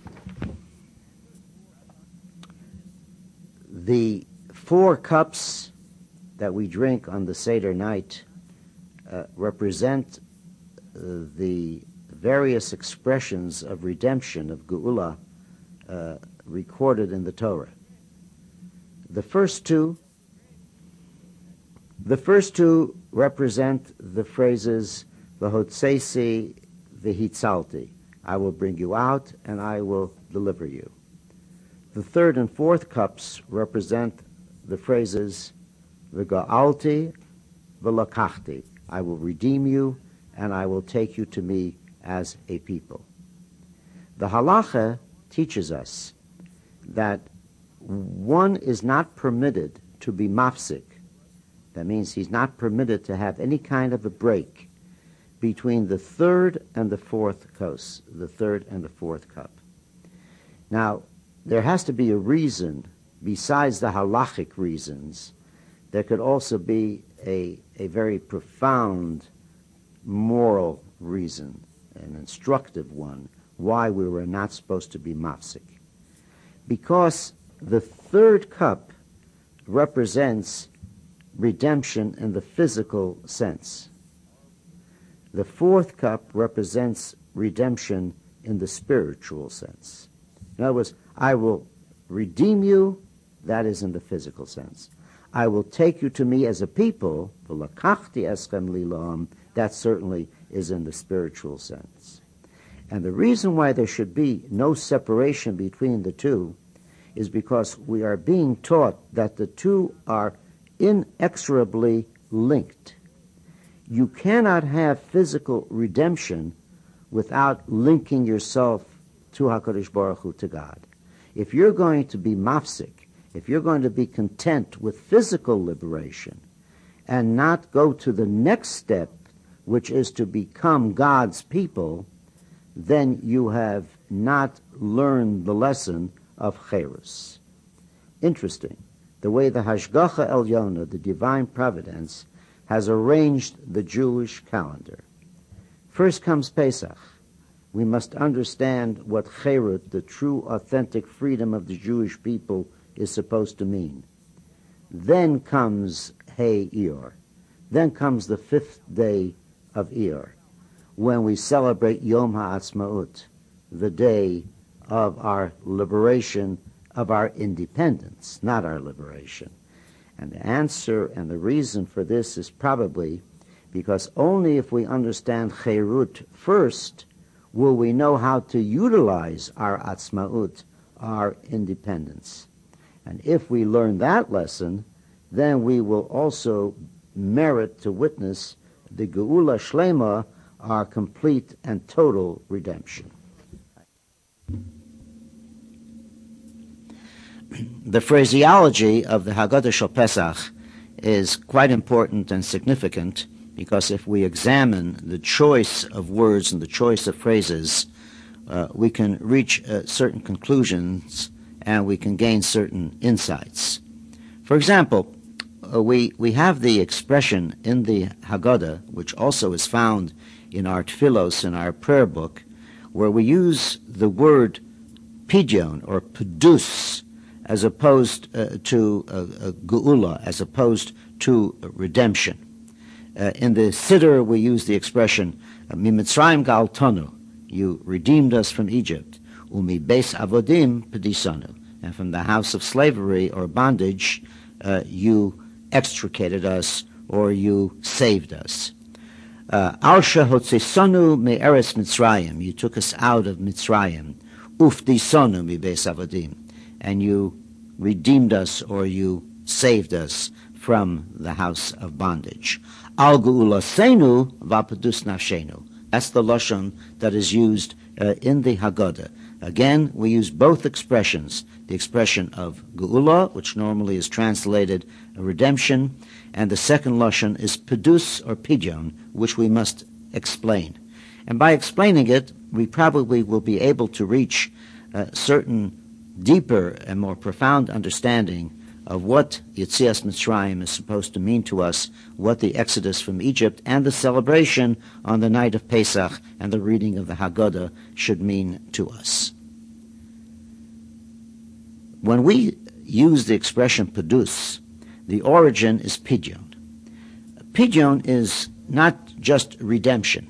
The four cups that we drink on the Seder night uh, represent uh, the various expressions of redemption, of Geula, uh, recorded in the Torah. The first two, the first two represent the phrases "V'hotzesi v'hitzalti," I will bring you out and I will deliver you. The third and fourth cups represent the phrases "V'ga'alti v'lakachti," I will redeem you and I will take you to me as a people. The halacha teaches us that one is not permitted to be mafsik. That means he's not permitted to have any kind of a break between the third and the fourth kos, the third and the fourth cup. Now, there has to be a reason, besides the halachic reasons. There could also be a, a very profound moral reason, an instructive one, why we were not supposed to be mafsik. Because the third cup represents redemption in the physical sense. The fourth cup represents redemption in the spiritual sense. In other words, I will redeem you, that is in the physical sense. I will take you to me as a people, v'lakachti eschem lilam, that certainly is in the spiritual sense. And the reason why there should be no separation between the two is because we are being taught that the two are inexorably linked. You cannot have physical redemption without linking yourself to HaKadosh Baruch Hu, to God. If you're going to be mafsik, if you're going to be content with physical liberation and not go to the next step, which is to become God's people, then you have not learned the lesson of Cherus. Interesting, the way the Hashgacha Elyona, the divine providence, has arranged the Jewish calendar. First comes Pesach. We must understand what Cherut, the true authentic freedom of the Jewish people, is supposed to mean. Then comes Hey Iyar. Then comes the fifth day of Iyar, when we celebrate Yom HaAtzmaut, the day of our liberation, of our independence, not our liberation. And the answer and the reason for this is probably because only if we understand Cherut first will we know how to utilize our Atzmaut, our independence. And if we learn that lesson, then we will also merit to witness the Geula Shlema, our complete and total redemption. The phraseology of the Haggadah Shel Pesach is quite important and significant, because if we examine the choice of words and the choice of phrases, uh, we can reach uh, certain conclusions and we can gain certain insights. For example, uh, we, we have the expression in the Haggadah, which also is found in our tefillos, in our prayer book, where we use the word pidyon or pedus as opposed uh, to uh, uh, geula, as opposed to uh, redemption. Uh, in the Siddur, we use the expression "Mimitzrayim galtanu," you redeemed us from Egypt, "Umi beis avodim pedisanu," and from the house of slavery or bondage, uh, you extricated us or you saved us. Al shehotzisanu me'eretz Mitzrayim, you took us out of Mitzrayim, ufdisanu mi beis avodim, and you redeemed us or you saved us from the house of bondage. Al ge'ulasenu v'apedus nafshenu. That's the lashon that is used uh, in the Haggadah. Again, we use both expressions, the expression of geula, which normally is translated redemption, and the second lashon is pedus or pidyon, which we must explain. And by explaining it, we probably will be able to reach uh, certain deeper and more profound understanding of what Yetzias Mitzrayim is supposed to mean to us, what the exodus from Egypt and the celebration on the night of Pesach and the reading of the Haggadah should mean to us. When we use the expression pedus, the origin is pidyon. Pidyon is not just redemption.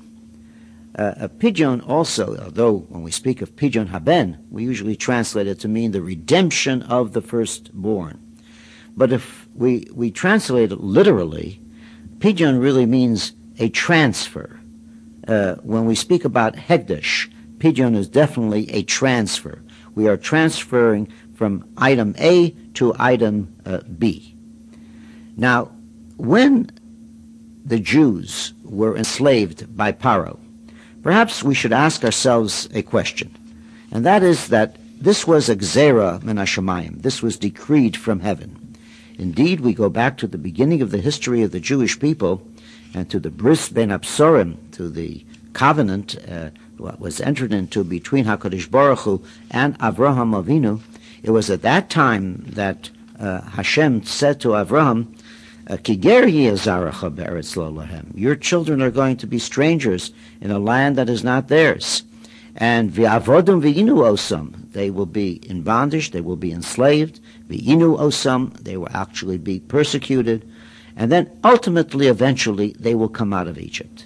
Uh, a pidyon also, although when we speak of pidyon haben, we usually translate it to mean the redemption of the firstborn. But if we, we translate it literally, pidyon really means a transfer. Uh, when we speak about hegdesh, pidyon is definitely a transfer. We are transferring from item A to item uh, B. Now, when the Jews were enslaved by Paro, perhaps we should ask ourselves a question, and that is that this was a gzera min hashamayim. This was decreed from heaven. Indeed, we go back to the beginning of the history of the Jewish people and to the bris ben absorim, to the covenant uh, what was entered into between HaKadosh Baruch Hu and Avraham Avinu. It was at that time that uh, Hashem said to Avraham, Ki ger yezaracha be'eretz lo lahem. Your children are going to be strangers in a land that is not theirs. And v'avodum v'inu osam. They will be in bondage, they will be enslaved. V'inu osam. They will actually be persecuted. And then ultimately, eventually, they will come out of Egypt.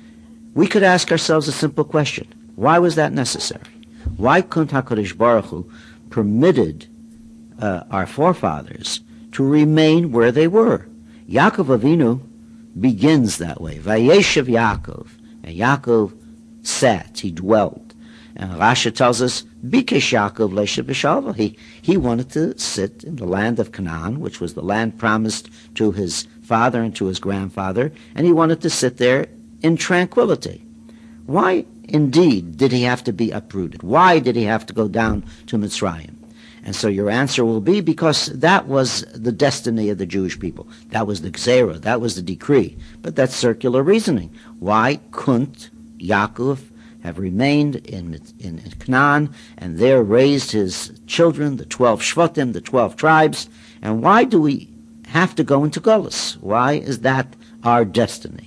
We could ask ourselves a simple question. Why was that necessary? Why couldn't HaKadosh Baruch Hu permitted uh, our forefathers to remain where they were? Yaakov Avinu begins that way. Vayeshev Yaakov. And Yaakov sat, he dwelled. And Rashi tells us, Bikesh Yaakov leshev b'shalva. He, he wanted to sit in the land of Canaan, which was the land promised to his father and to his grandfather, and he wanted to sit there in tranquility. Why, indeed, did he have to be uprooted? Why did he have to go down to Mitzrayim? And so your answer will be because that was the destiny of the Jewish people. That was the gzera, that was the decree. But that's circular reasoning. Why couldn't Yaakov have remained in, in, in Canaan and there raised his children, the twelve Shvatim, the twelve tribes? And why do we have to go into Golus? Why is that our destiny?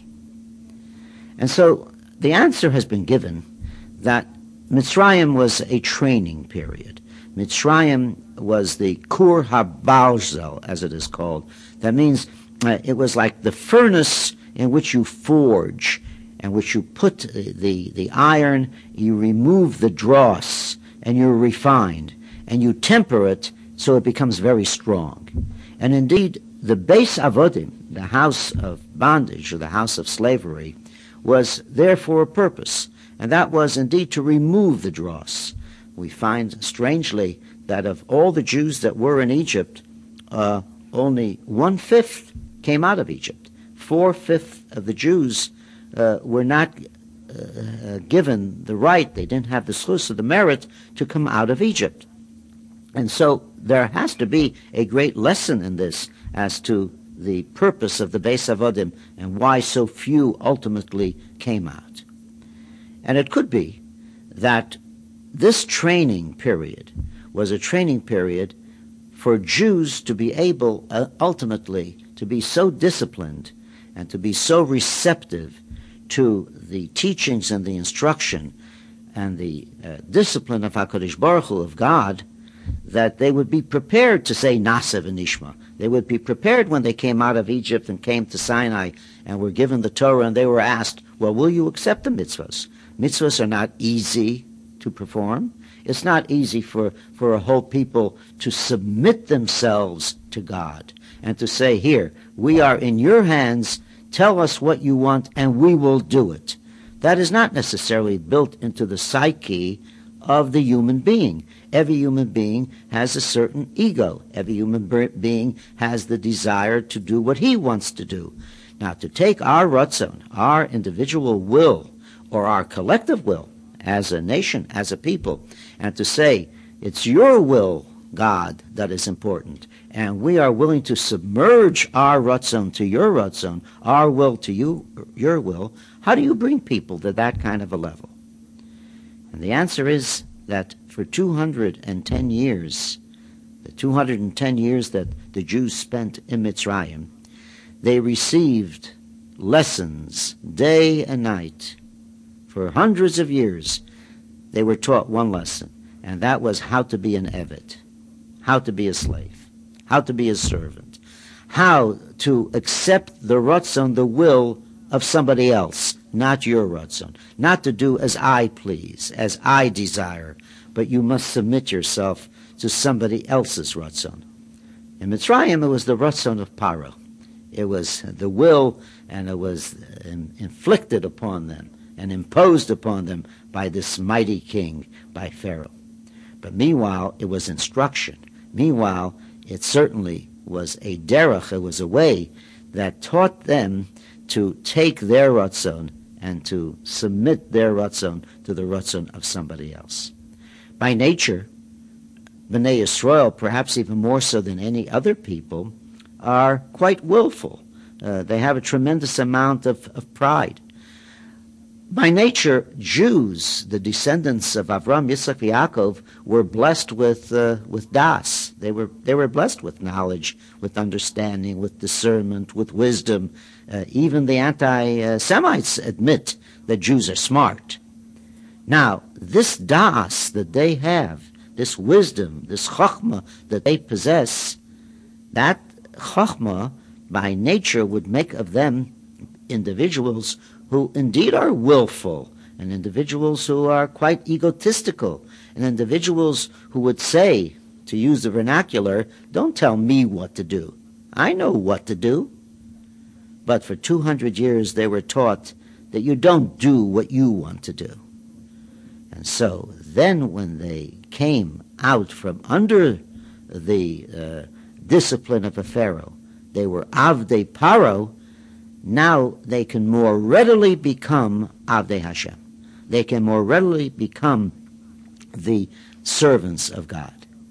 And so the answer has been given that Mitzrayim was a training period. Mitzrayim was the Kur HaBalzel, as it is called. That means uh, it was like the furnace in which you forge, in which you put the, the iron, you remove the dross, and you refine, and you temper it so it becomes very strong. And indeed, the Beis Avodim, the house of bondage, or the house of slavery, was there for a purpose, and that was indeed to remove the dross. We find, strangely, that of all the Jews that were in Egypt, uh, only one-fifth came out of Egypt. Four-fifths of the Jews uh, were not uh, given the right, they didn't have the schus, the merit, to come out of Egypt. And so there has to be a great lesson in this as to the purpose of the Beis Avodim and why so few ultimately came out. And it could be that this training period was a training period for Jews to be able uh, ultimately to be so disciplined and to be so receptive to the teachings and the instruction and the uh, discipline of HaKadosh Baruch Hu, of God, that they would be prepared to say Nasa v'nishma. They would be prepared when they came out of Egypt and came to Sinai and were given the Torah and they were asked, well, will you accept the mitzvahs? Mitzvahs are not easy to perform. It's not easy for, for a whole people to submit themselves to God and to say, here, we are in your hands, tell us what you want and we will do it. That is not necessarily built into the psyche of the human being. Every human being has a certain ego. Every human being has the desire to do what he wants to do. Now, to take our ratzon, our individual will, or our collective will, as a nation, as a people, and to say, it's your will, God, that is important, and we are willing to submerge our ratzon to your ratzon, our will to you, your will, how do you bring people to that kind of a level? And the answer is that for two hundred ten years, the two hundred ten years that the Jews spent in Mitzrayim, they received lessons day and night. For hundreds of years, they were taught one lesson, and that was how to be an Eved, how to be a slave. how to be his servant, how to accept the ratzon, the will of somebody else, not your ratzon, not to do as I please, as I desire, but you must submit yourself to somebody else's ratzon. In Mitzrayim, it was the ratzon of Paro. It was the will, and it was in, inflicted upon them and imposed upon them by this mighty king, by Pharaoh. But meanwhile, it was instruction. Meanwhile, it certainly was a derech, it was a way that taught them to take their ratzon and to submit their ratzon to the ratzon of somebody else. By nature, Bnei Yisrael, perhaps even more so than any other people, are quite willful. Uh, they have a tremendous amount of, of pride. By nature, Jews, the descendants of Avram, Yitzchak, Yaakov, were blessed with uh, with das. They were they were blessed with knowledge, with understanding, with discernment, with wisdom. Uh, even the anti-Semites admit that Jews are smart. Now, this das that they have, this wisdom, this chokhmah that they possess, that chokhmah by nature would make of them individuals who indeed are willful, and individuals who are quite egotistical, and individuals who would say, to use the vernacular, don't tell me what to do. I know what to do. But for two hundred years they were taught that you don't do what you want to do. And so then when they came out from under the uh, discipline of a Pharaoh, they were Avdei Paro. Now they can more readily become Avdei Hashem. They can more readily become the servants of God.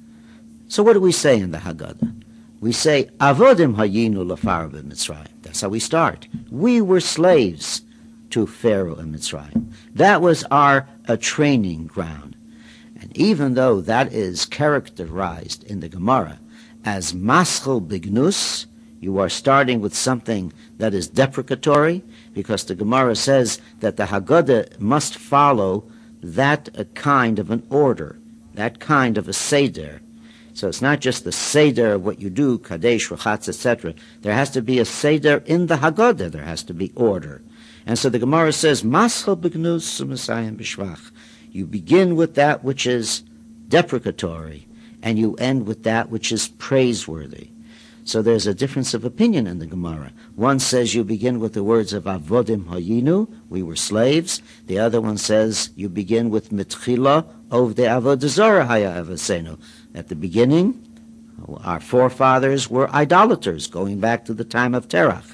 So what do we say in the Haggadah? We say, Avodim hayinu lefaro b'Mitzrayim. That's how we start. We were slaves to Pharaoh in Mitzrayim. That was our a training ground. And even though that is characterized in the Gemara as maschil bignus, you are starting with something that is deprecatory, because the Gemara says that the Haggadah must follow that a kind of an order, that kind of a seder. So it's not just the seder of what you do, kadesh, rachatz, et cetera. There has to be a seder in the Haggadah. There has to be order. And so the Gemara says, maschil bignus u'mesayim b'shvach. You begin with that which is deprecatory, and you end with that which is praiseworthy. So there's a difference of opinion in the Gemara. One says you begin with the words of Avodim Hayinu, we were slaves. The other one says you begin with Mitchila of the Avodah Zarah Haya Avasenu. At the beginning, our forefathers were idolaters, going back to the time of Terach.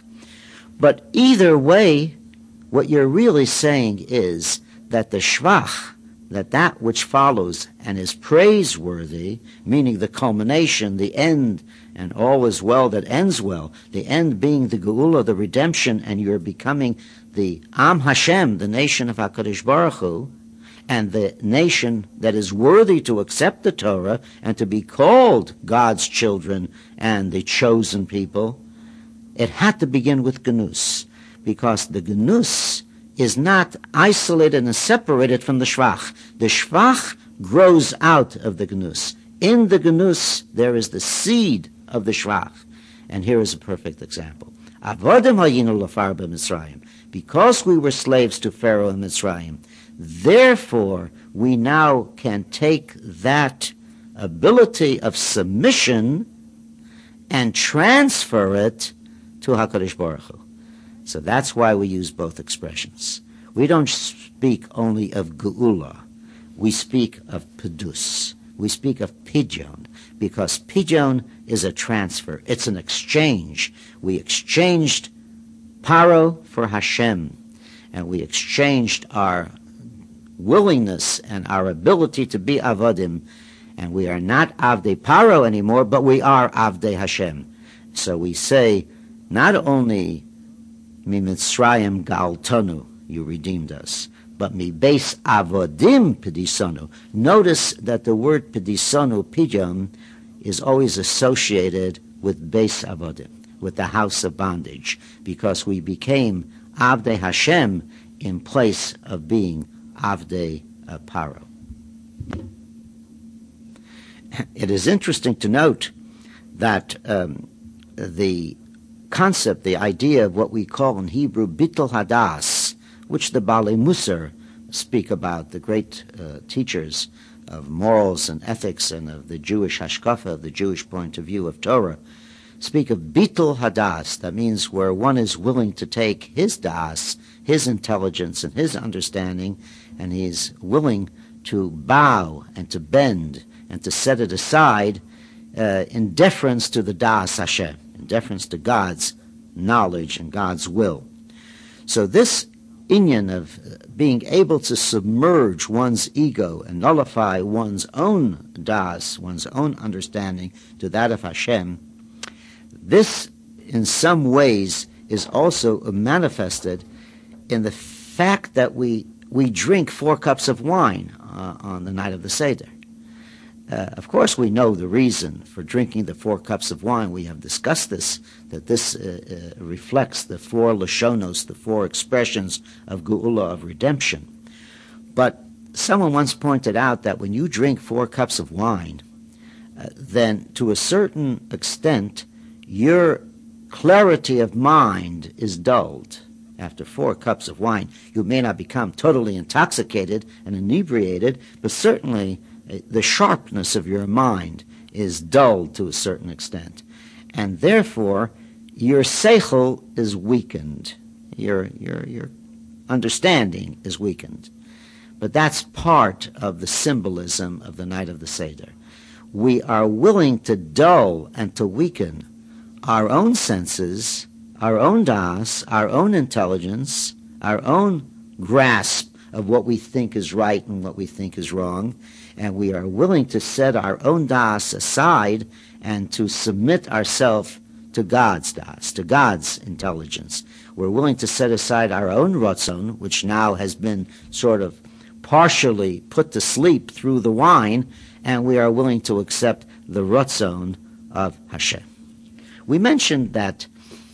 But either way, what you're really saying is that the Shvach, that that which follows and is praiseworthy, meaning the culmination, the end, and all is well that ends well, the end being the Geula, the redemption, and you're becoming the Am Hashem, the nation of HaKadosh Baruch Hu, and the nation that is worthy to accept the Torah and to be called God's children and the chosen people. It had to begin with Genus, because the Genus is not isolated and separated from the Shvach. The Shvach grows out of the Genus. In the Genus, there is the seed of the Shvach. And here is a perfect example. Avodim hayinu lefaro b'Mitzrayim. Because we were slaves to Pharaoh in Mitzrayim, therefore we now can take that ability of submission and transfer it to HaKadosh Baruch Hu. So that's why we use both expressions. We don't speak only of Geula. We speak of Pedus. We speak of Pidyon, because Pidyon is a transfer. It's an exchange. We exchanged Paro for Hashem, and we exchanged our willingness and our ability to be Avodim, and we are not Avdei Paro anymore, but we are Avdei Hashem. So we say, not only Mi Mitzrayim galtanu, you redeemed us, but mi beis avodim pedisonu. Notice that the word pedisonu, pidyon, is always associated with beis avodim, with the house of bondage, because we became Avdei Hashem in place of being Avdei uh, Paro. It is interesting to note that um, the concept, the idea of what we call in Hebrew Bittul Hadas, which the Balei Musar speak about, the great uh, teachers of morals and ethics and of the Jewish hashkafa, of the Jewish point of view of Torah, speak of Bittul Hadas. That means where one is willing to take his das, his intelligence and his understanding, and he is willing to bow and to bend and to set it aside uh, in deference to the Das Hashem, in deference to God's knowledge and God's will. So this inyan of being able to submerge one's ego and nullify one's own das, one's own understanding to that of Hashem, this in some ways is also manifested in the fact that we we drink four cups of wine uh, on the night of the Seder. Uh, of course, we know the reason for drinking the four cups of wine. We have discussed this, that this uh, uh, reflects the four lashonos, the four expressions of geula, of redemption. But someone once pointed out that when you drink four cups of wine, uh, then to a certain extent, your clarity of mind is dulled. After four cups of wine, you may not become totally intoxicated and inebriated, but certainly the sharpness of your mind is dulled to a certain extent. And therefore, your seichel is weakened. Your, your, your understanding is weakened. But that's part of the symbolism of the night of the Seder. We are willing to dull and to weaken our own senses, our own das, our own intelligence, our own grasp of what we think is right and what we think is wrong, and we are willing to set our own das aside and to submit ourselves to God's das, to God's intelligence. We're willing to set aside our own ratzon, which now has been sort of partially put to sleep through the wine, and we are willing to accept the ratzon of Hashem. We mentioned that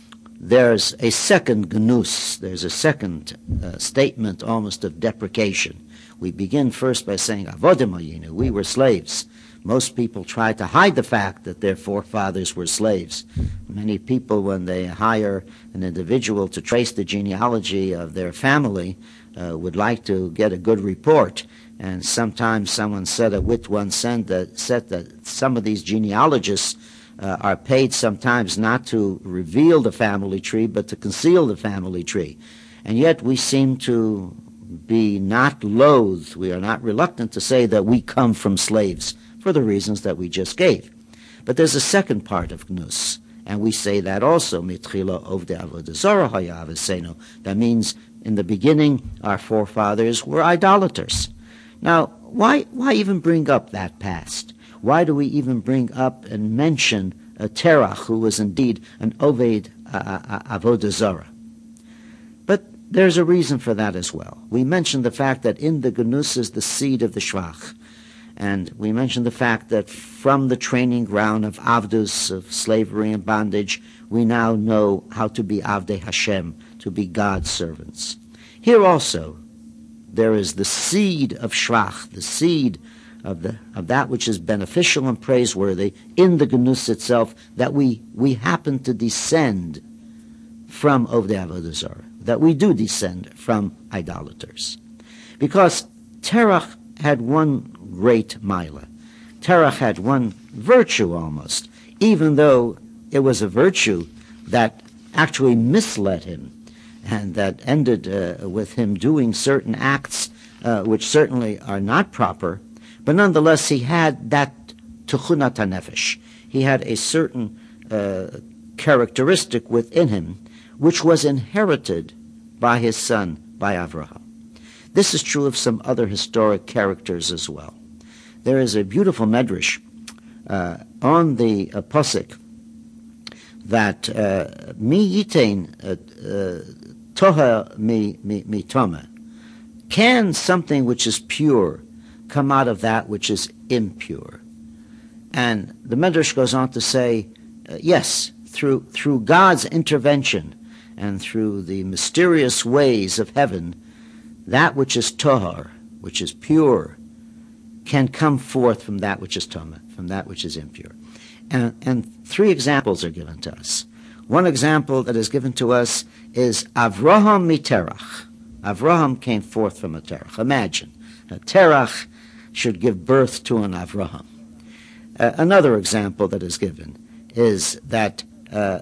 there's a second gnus, there's a second uh, statement almost of deprecation. We begin first by saying, Avodim hayinu, we were slaves. Most people try to hide the fact that their forefathers were slaves. Many people, when they hire an individual to trace the genealogy of their family, uh, would like to get a good report. And sometimes someone said, a wit once said that, said that some of these genealogists Uh, are paid sometimes not to reveal the family tree, but to conceal the family tree. And yet we seem to be not loath, we are not reluctant to say that we come from slaves for the reasons that we just gave. But there's a second part of gnus, and we say that also, mitchila ovdei avodah zarah haya avosenu. That means in the beginning our forefathers were idolaters. Now, why, why even bring up that past? Why do we even bring up and mention uh, Terach, who was indeed an Oved uh, Avodah Zarah? But there's a reason for that as well. We mentioned the fact that in the Gnus is the seed of the Shvach. And we mentioned the fact that from the training ground of Avdus, of slavery and bondage, we now know how to be Avdei Hashem, to be God's servants. Here also, there is the seed of Shvach, the seed of the of that which is beneficial and praiseworthy in the Gnus itself, that we we happen to descend from Ovdei Avodah Zarah, that we do descend from idolaters. Because Terach had one great Maila. Terach had one virtue almost, even though it was a virtue that actually misled him and that ended uh, with him doing certain acts uh, which certainly are not proper. But nonetheless, he had that tuchunat hanefesh. He had a certain uh, characteristic within him, which was inherited by his son, by Avraham. This is true of some other historic characters as well. There is a beautiful medrash uh, on the uh, posuk that mi yitain toha mi mi toma. Can something which is pure come out of that which is impure? And the Medrash goes on to say, uh, yes, through through God's intervention and through the mysterious ways of heaven, that which is tohar, which is pure, can come forth from that which is toma, from that which is impure. And, and three examples are given to us. One example that is given to us is Avraham miterach. Avraham came forth from a terach. Imagine, a terach should give birth to an Avraham. Uh, another example that is given is that uh,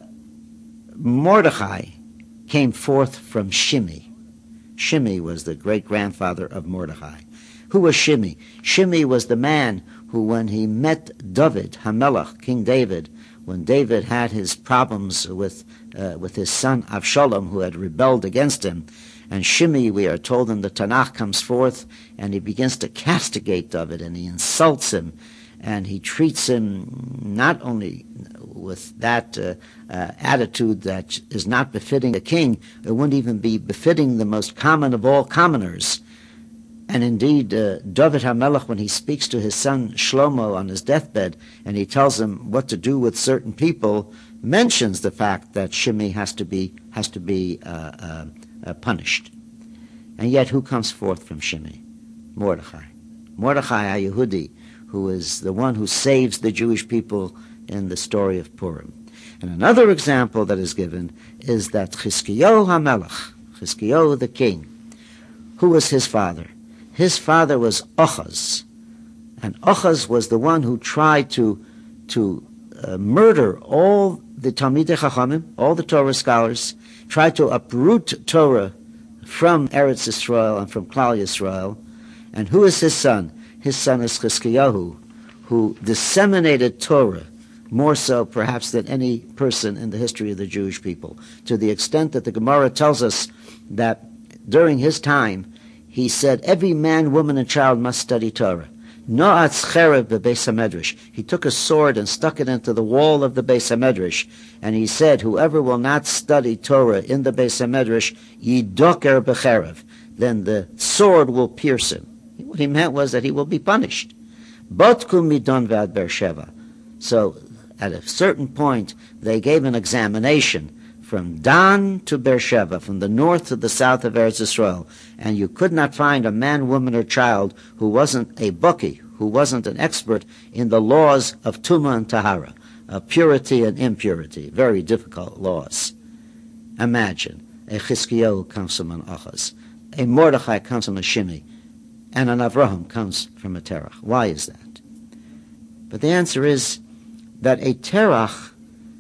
Mordechai came forth from Shimei. Shimei was the great-grandfather of Mordechai. Who was Shimei? Shimei was the man who, when he met David, Hamelach, King David, when David had his problems with uh, with his son Avshalom, who had rebelled against him, and Shimei, we are told in the Tanakh, comes forth and he begins to castigate David, and he insults him, and he treats him not only with that uh, uh, attitude that is not befitting a king, it wouldn't even be befitting the most common of all commoners. And indeed, uh, David HaMelech, when he speaks to his son Shlomo on his deathbed, and he tells him what to do with certain people, mentions the fact that Shimei has to be has to be uh, uh, uh, punished. And yet, who comes forth from Shimei? Mordechai. Mordechai HaYehudi, who is the one who saves the Jewish people in the story of Purim. And another example that is given is that Chizkiyahu HaMelech, Chizkiyahu the king, who was his father? His father was Ochaz, and Ochaz was the one who tried to to uh, murder all the Talmidei Chachamim, all the Torah scholars, tried to uproot Torah from Eretz Yisrael and from Klal Yisrael. And who is his son? His son is Chizkiyahu, who disseminated Torah more so perhaps than any person in the history of the Jewish people, to the extent that the Gemara tells us that during his time, he said, every man, woman, and child must study Torah. No'atz cherev bebeis hamedrash. He took a sword and stuck it into the wall of the Beis Hamedrash, and he said, whoever will not study Torah in the Beis Hamedrash, yidoker becherev, then the sword will pierce him. What he meant was that he will be punished. Botku midon v'ad Beersheva. So, at a certain point, they gave an examination from Dan to Beersheba, from the north to the south of Eretz Yisrael, and you could not find a man, woman, or child who wasn't a baki, who wasn't an expert in the laws of Tumah and Tahara, of purity and impurity, very difficult laws. Imagine, a Chizkiyahu comes from an Ochaz, a Mordechai comes from a Shimei, and an Avraham comes from a Terach. Why is that? But the answer is that a Terach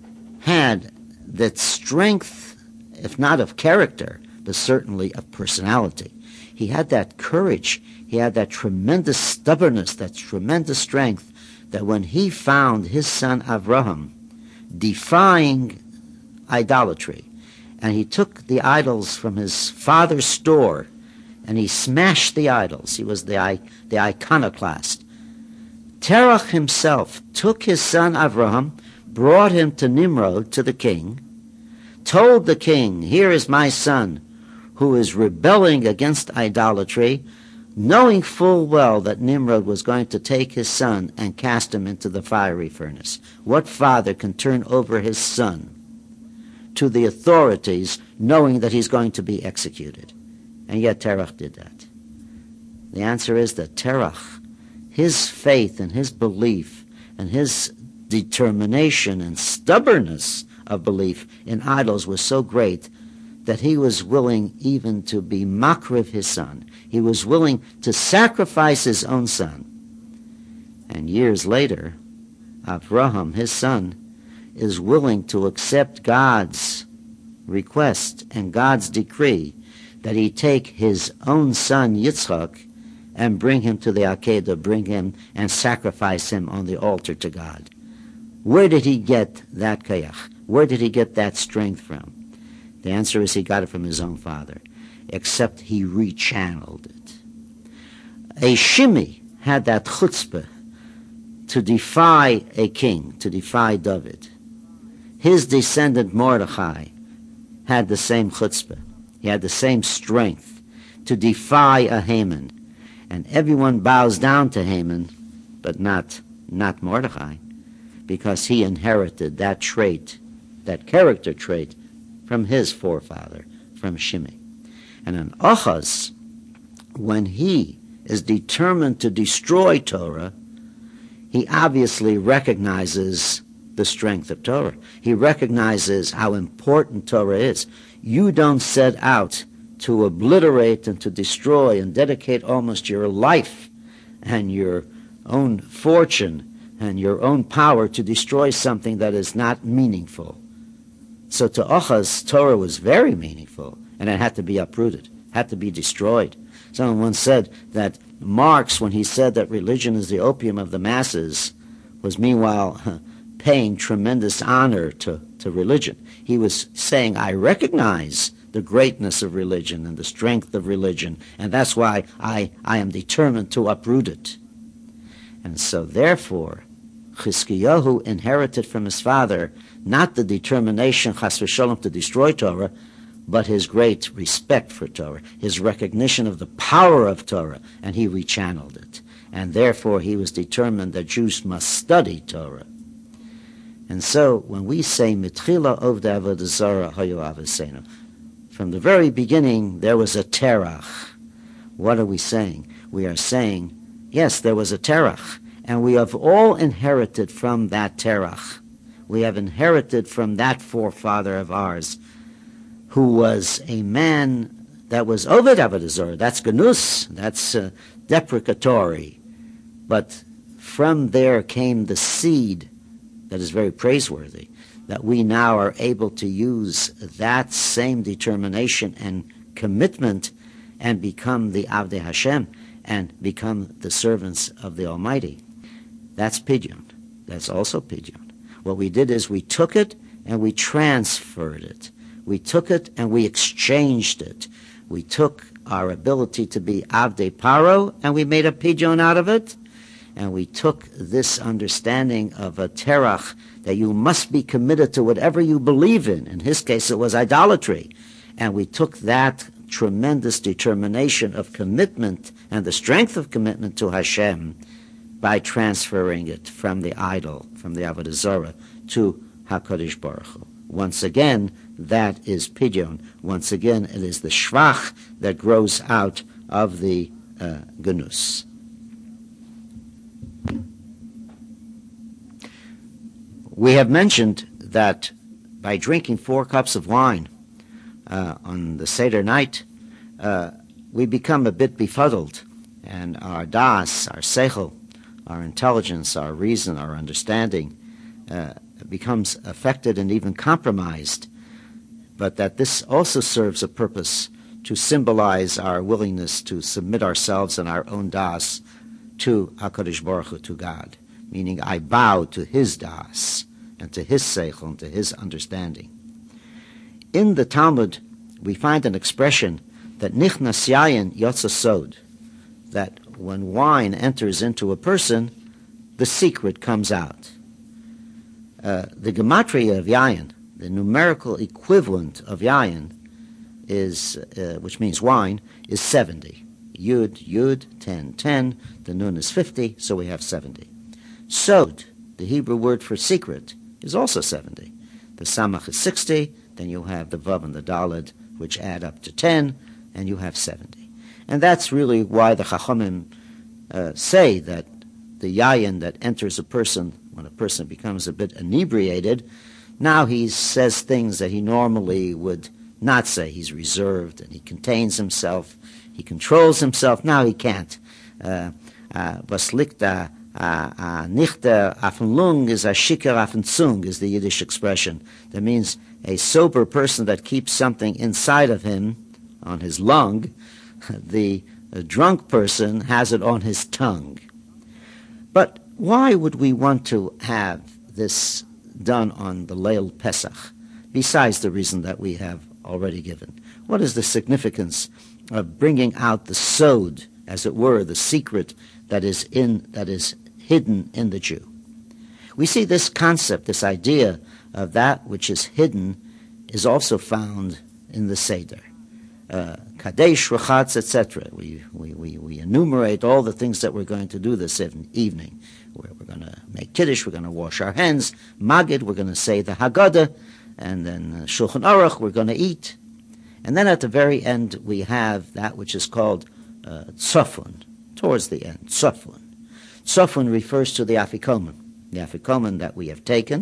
had that strength, if not of character, but certainly of personality. He had that courage, he had that tremendous stubbornness, that tremendous strength, that when he found his son Avraham defying idolatry, and he took the idols from his father's store, and he smashed the idols, he was the, the iconoclast. Terach himself took his son Avraham, brought him to Nimrod, to the king, told the king, here is my son who is rebelling against idolatry, knowing full well that Nimrod was going to take his son and cast him into the fiery furnace. What father can turn over his son to the authorities knowing that he's going to be executed? And yet Terach did that. The answer is that Terach, his faith and his belief and his determination and stubbornness of belief in idols was so great that he was willing even to be makriv his son. He was willing to sacrifice his own son. And years later, Avraham, his son, is willing to accept God's request and God's decree that he take his own son Yitzchak and bring him to the Akedah, bring him and sacrifice him on the altar to God. Where did he get that kayach? Where did he get that strength from? The answer is he got it from his own father, except he rechanneled it. A Shimei had that chutzpah to defy a king, to defy David. His descendant Mordechai had the same chutzpah. He had the same strength to defy a Haman. And everyone bows down to Haman, but not, not Mordechai, because he inherited that trait, that character trait, from his forefather, from Shimei. And an Ochaz, when he is determined to destroy Torah, he obviously recognizes the strength of Torah. He recognizes how important Torah is. You don't set out to obliterate and to destroy and dedicate almost your life and your own fortune and your own power to destroy something that is not meaningful. So to Achaz, Torah was very meaningful, and it had to be uprooted, had to be destroyed. Someone once said that Marx, when he said that religion is the opium of the masses, was meanwhile paying tremendous honor to, to religion. He was saying, I recognize the greatness of religion and the strength of religion, and that's why I, I am determined to uproot it. And so therefore, Chizkiyahu inherited from his father not the determination, chas v'sholom, to destroy Torah, but his great respect for Torah, his recognition of the power of Torah, and he rechanneled it. And therefore he was determined that Jews must study Torah. And so when we say, Mitchila ovdei avodah zarah hayu avosenu, from the very beginning there was a terach. What are we saying? We are saying, yes, there was a terach, and we have all inherited from that terach. We have inherited from that forefather of ours, who was a man that was oved avodah zarah. That's ganus, that's uh, deprecatory. But from there came the seed that is very praiseworthy, that we now are able to use that same determination and commitment and become the Avdei Hashem and become the servants of the Almighty. That's Pidyon. That's also Pidyon. What we did is we took it and we transferred it. We took it and we exchanged it. We took our ability to be Avdei Paro and we made a Pidyon out of it. And we took this understanding of a terach, that you must be committed to whatever you believe in. In his case, it was idolatry. And we took that tremendous determination of commitment and the strength of commitment to Hashem by transferring it from the idol, from the Avodah Zarah, to HaKadosh Baruch Hu. Once again, that is Pidyon. Once again, it is the Shvach that grows out of the uh, Ganus. We have mentioned that by drinking four cups of wine uh, on the Seder night, uh, we become a bit befuddled, and our das, our seichel, our intelligence, our reason, our understanding uh, becomes affected and even compromised, but that this also serves a purpose to symbolize our willingness to submit ourselves and our own das to HaKadosh Baruch Hu, to God, meaning I bow to His das and to His seichel and to His understanding. In the Talmud, we find an expression that nichnas yayin yotza sod, that when wine enters into a person, the secret comes out. Uh, the gematria of yayin, the numerical equivalent of yayin, is, uh, which means wine, is seventy. Yud, Yud, ten, ten. The nun is fifty, so we have seventy. Sod, the Hebrew word for secret, is also seventy. The samach is sixty, then you have the vav and the daled, which add up to ten, and you have seventy. And that's really why the Chachamim uh, say that the yayin that enters a person, when a person becomes a bit inebriated, now he says things that he normally would not say. He's reserved, and he contains himself, he controls himself. Now he can't. Was liegt da nichter auf dem Lung is a schicker auf dem Zung, is the Yiddish expression. That means a sober person that keeps something inside of him, on his lung. The a drunk person has it on his tongue. But why would we want to have this done on the Leil Pesach, besides the reason that we have already given? What is the significance of bringing out the sod, as it were, the secret that is in that is hidden in the Jew? We see this concept, this idea of that which is hidden, is also found in the Seder. Uh, Kadesh, Rechatz, et cetera. We, we, we, we enumerate all the things that we're going to do this evening. We're, we're going to make Kiddush, we're going to wash our hands. Magid, we're going to say the Haggadah. And then uh, Shulchan Aruch, we're going to eat. And then at the very end, we have that which is called uh, Tzofun, towards the end, Tzofun. Tzofun refers to the Afikomen, the Afikomen that we have taken,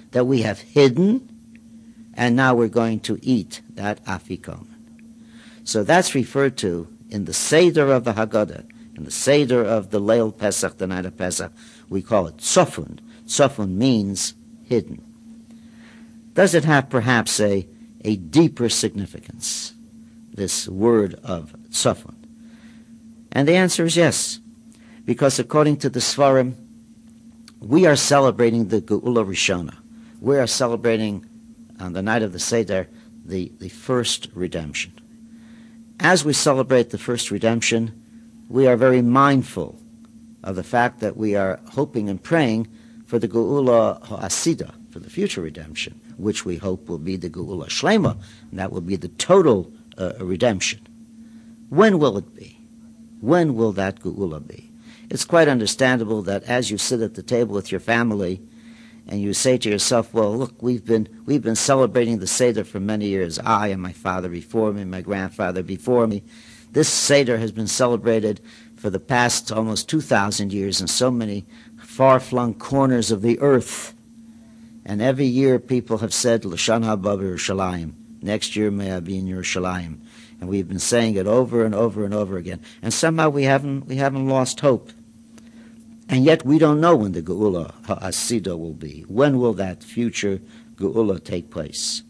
that we have hidden, and now we're going to eat that afikomen. So that's referred to in the Seder of the Haggadah, in the Seder of the Leil Pesach, the night of Pesach. We call it Tzofun. Tzofun means hidden. Does it have perhaps a, a deeper significance, this word of Tzofun? And the answer is yes, because according to the Sfarim, we are celebrating the Geula Rishona. We are celebrating on the night of the Seder the, the first redemption. As we celebrate the first redemption, we are very mindful of the fact that we are hoping and praying for the Geula Ha'asida, for the future redemption, which we hope will be the Geula Shlema, and that will be the total uh, redemption. When will it be? When will that Geula be? It's quite understandable that as you sit at the table with your family and you say to yourself, well, look, we've been we've been celebrating the Seder for many years. I and my father before me, my grandfather before me. This Seder has been celebrated for the past almost two thousand years in so many far-flung corners of the earth. And every year people have said, L'shan haba b'Yerushalayim. Next year may I be in Yerushalayim. And we've been saying it over and over and over again. And somehow we haven't we haven't lost hope. And yet we don't know when the Geula Ha'asida will be. When will that future Geula take place?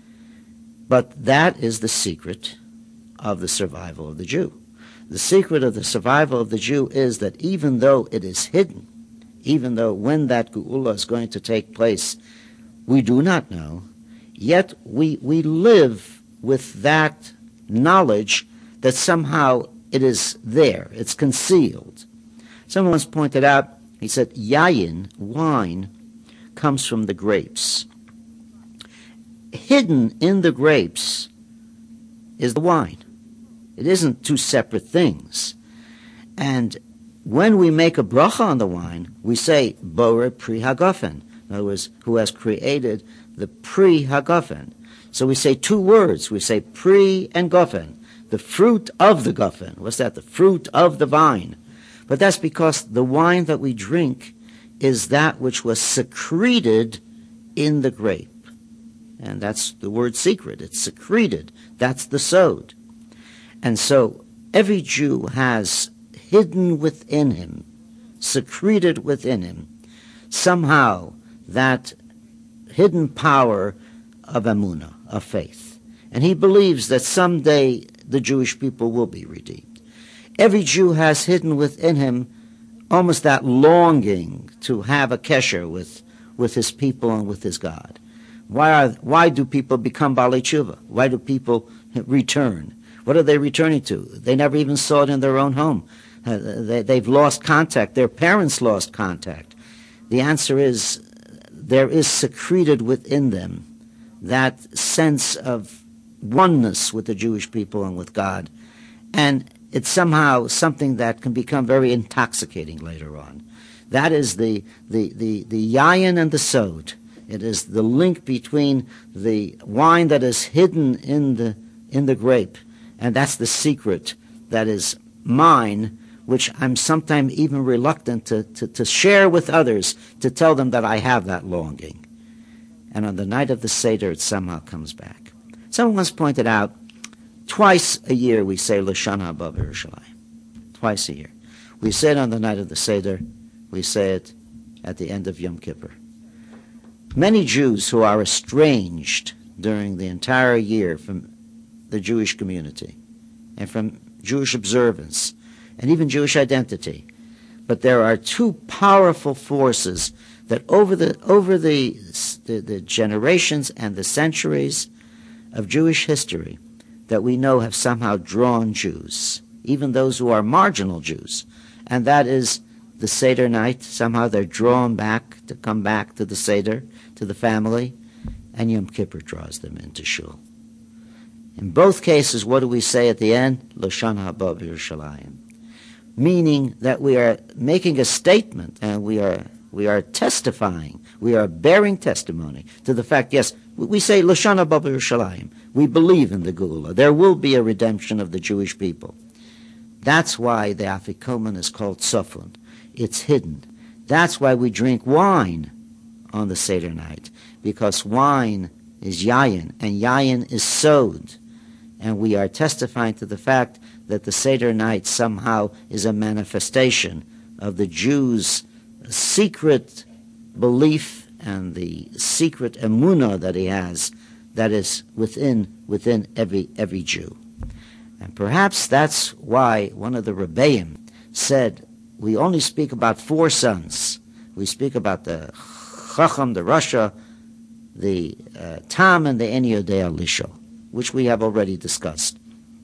But that is the secret of the survival of the Jew. The secret of the survival of the Jew is that even though it is hidden, even though when that Geula is going to take place, we do not know, yet we, we live with that knowledge that somehow it is there, it's concealed. Someone once pointed out, he said, yayin, wine, comes from the grapes. Hidden in the grapes is the wine. It isn't two separate things. And when we make a bracha on the wine, we say, Boreh Pri Hagafen. In other words, who has created the Pri Hagafen. So we say two words. We say Pri and Gofen, the fruit of the Gofen. What's that? The fruit of the vine. But that's because the wine that we drink is that which was secreted in the grape. And that's the word secret. It's secreted. That's the sod. And so every Jew has hidden within him, secreted within him, somehow that hidden power of emunah, of faith. And he believes that someday the Jewish people will be redeemed. Every Jew has hidden within him almost that longing to have a kesher with, with his people and with his God. Why are, why do people become Balei Tshuva? Why do people return? What are they returning to? They never even saw it in their own home. Uh, they, they've lost contact. Their parents lost contact. The answer is there is secreted within them that sense of oneness with the Jewish people and with God. And it's somehow something that can become very intoxicating later on. That is the, the, the, the yayin and the sod. It is the link between the wine that is hidden in the, in the grape, and that's the secret that is mine, which I'm sometimes even reluctant to, to, to share with others, to tell them that I have that longing. And on the night of the Seder, it somehow comes back. Someone once pointed out, twice a year we say L'shan haba b'Yerushalayim. Twice a year. We say it on the night of the Seder. We say it at the end of Yom Kippur. Many Jews who are estranged during the entire year from the Jewish community and from Jewish observance and even Jewish identity. But there are two powerful forces that over the over the, the, the generations and the centuries of Jewish history that we know have somehow drawn Jews, even those who are marginal Jews. And that is the Seder night. Somehow they're drawn back to come back to the Seder, to the family, and Yom Kippur draws them into shul. In both cases, what do we say at the end? L'shan haba b'Yerushalayim. Meaning that we are making a statement and we are we are testifying, we are bearing testimony to the fact, yes, we say L'shan haba b'Yerushalayim. We believe in the Geula. There will be a redemption of the Jewish people. That's why the afikomen is called Tzofun. It's hidden. That's why we drink wine on the Seder night, because wine is yayin, and yayin is sod. And we are testifying to the fact that the Seder night somehow is a manifestation of the Jew's secret belief and the secret emunah that he has that is within within every every Jew. And perhaps that's why one of the Rebbeim said, we only speak about four sons. We speak about the Chacham, the Rasha, the uh, Tam, and the En Yodea Lisho, which we have already discussed.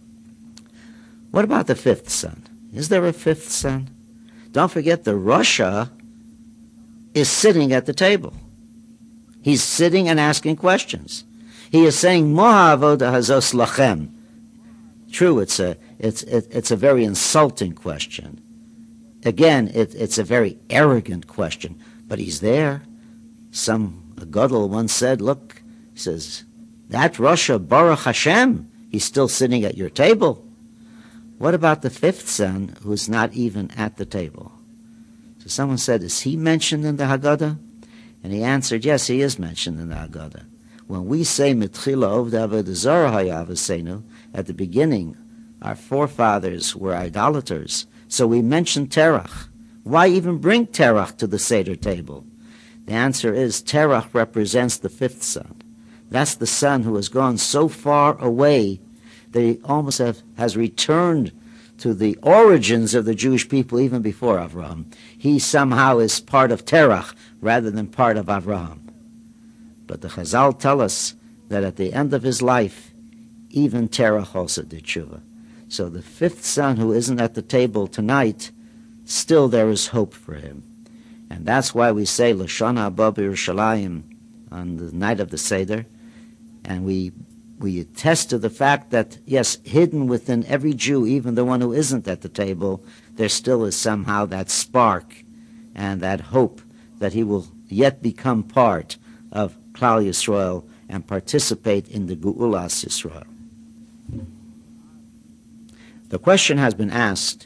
What about the fifth son? Is there a fifth son? Don't forget, the Rasha is sitting at the table. He's sitting and asking questions. He is saying, Moha avoda hazos lachem. True, it's a it's it, it's a very insulting question. Again, it, it's a very arrogant question, but he's there. Some a gadol once said, "Look," he says, "that Rasha Baruch Hashem, he's still sitting at your table." What about the fifth son, who's not even at the table? So someone said, "Is he mentioned in the Haggadah?" And he answered, "Yes, he is mentioned in the Haggadah." When we say Mitchila Ovda Avodah Zarah Hayavasenu, at the beginning, our forefathers were idolaters, so we mention Terach. Why even bring Terach to the Seder table? The answer is Terach represents the fifth son. That's the son who has gone so far away that he almost have, has returned to the origins of the Jewish people even before Avraham. He somehow is part of Terach rather than part of Avraham. But the Chazal tell us that at the end of his life, even Terach also did tshuva. So the fifth son who isn't at the table tonight, still there is hope for him. And that's why we say Lashon Haba b'Yerushalayim on the night of the Seder. And we we attest to the fact that, yes, hidden within every Jew, even the one who isn't at the table, there still is somehow that spark and that hope that he will yet become part of Klal Yisrael and participate in the Geulas Yisrael. The question has been asked,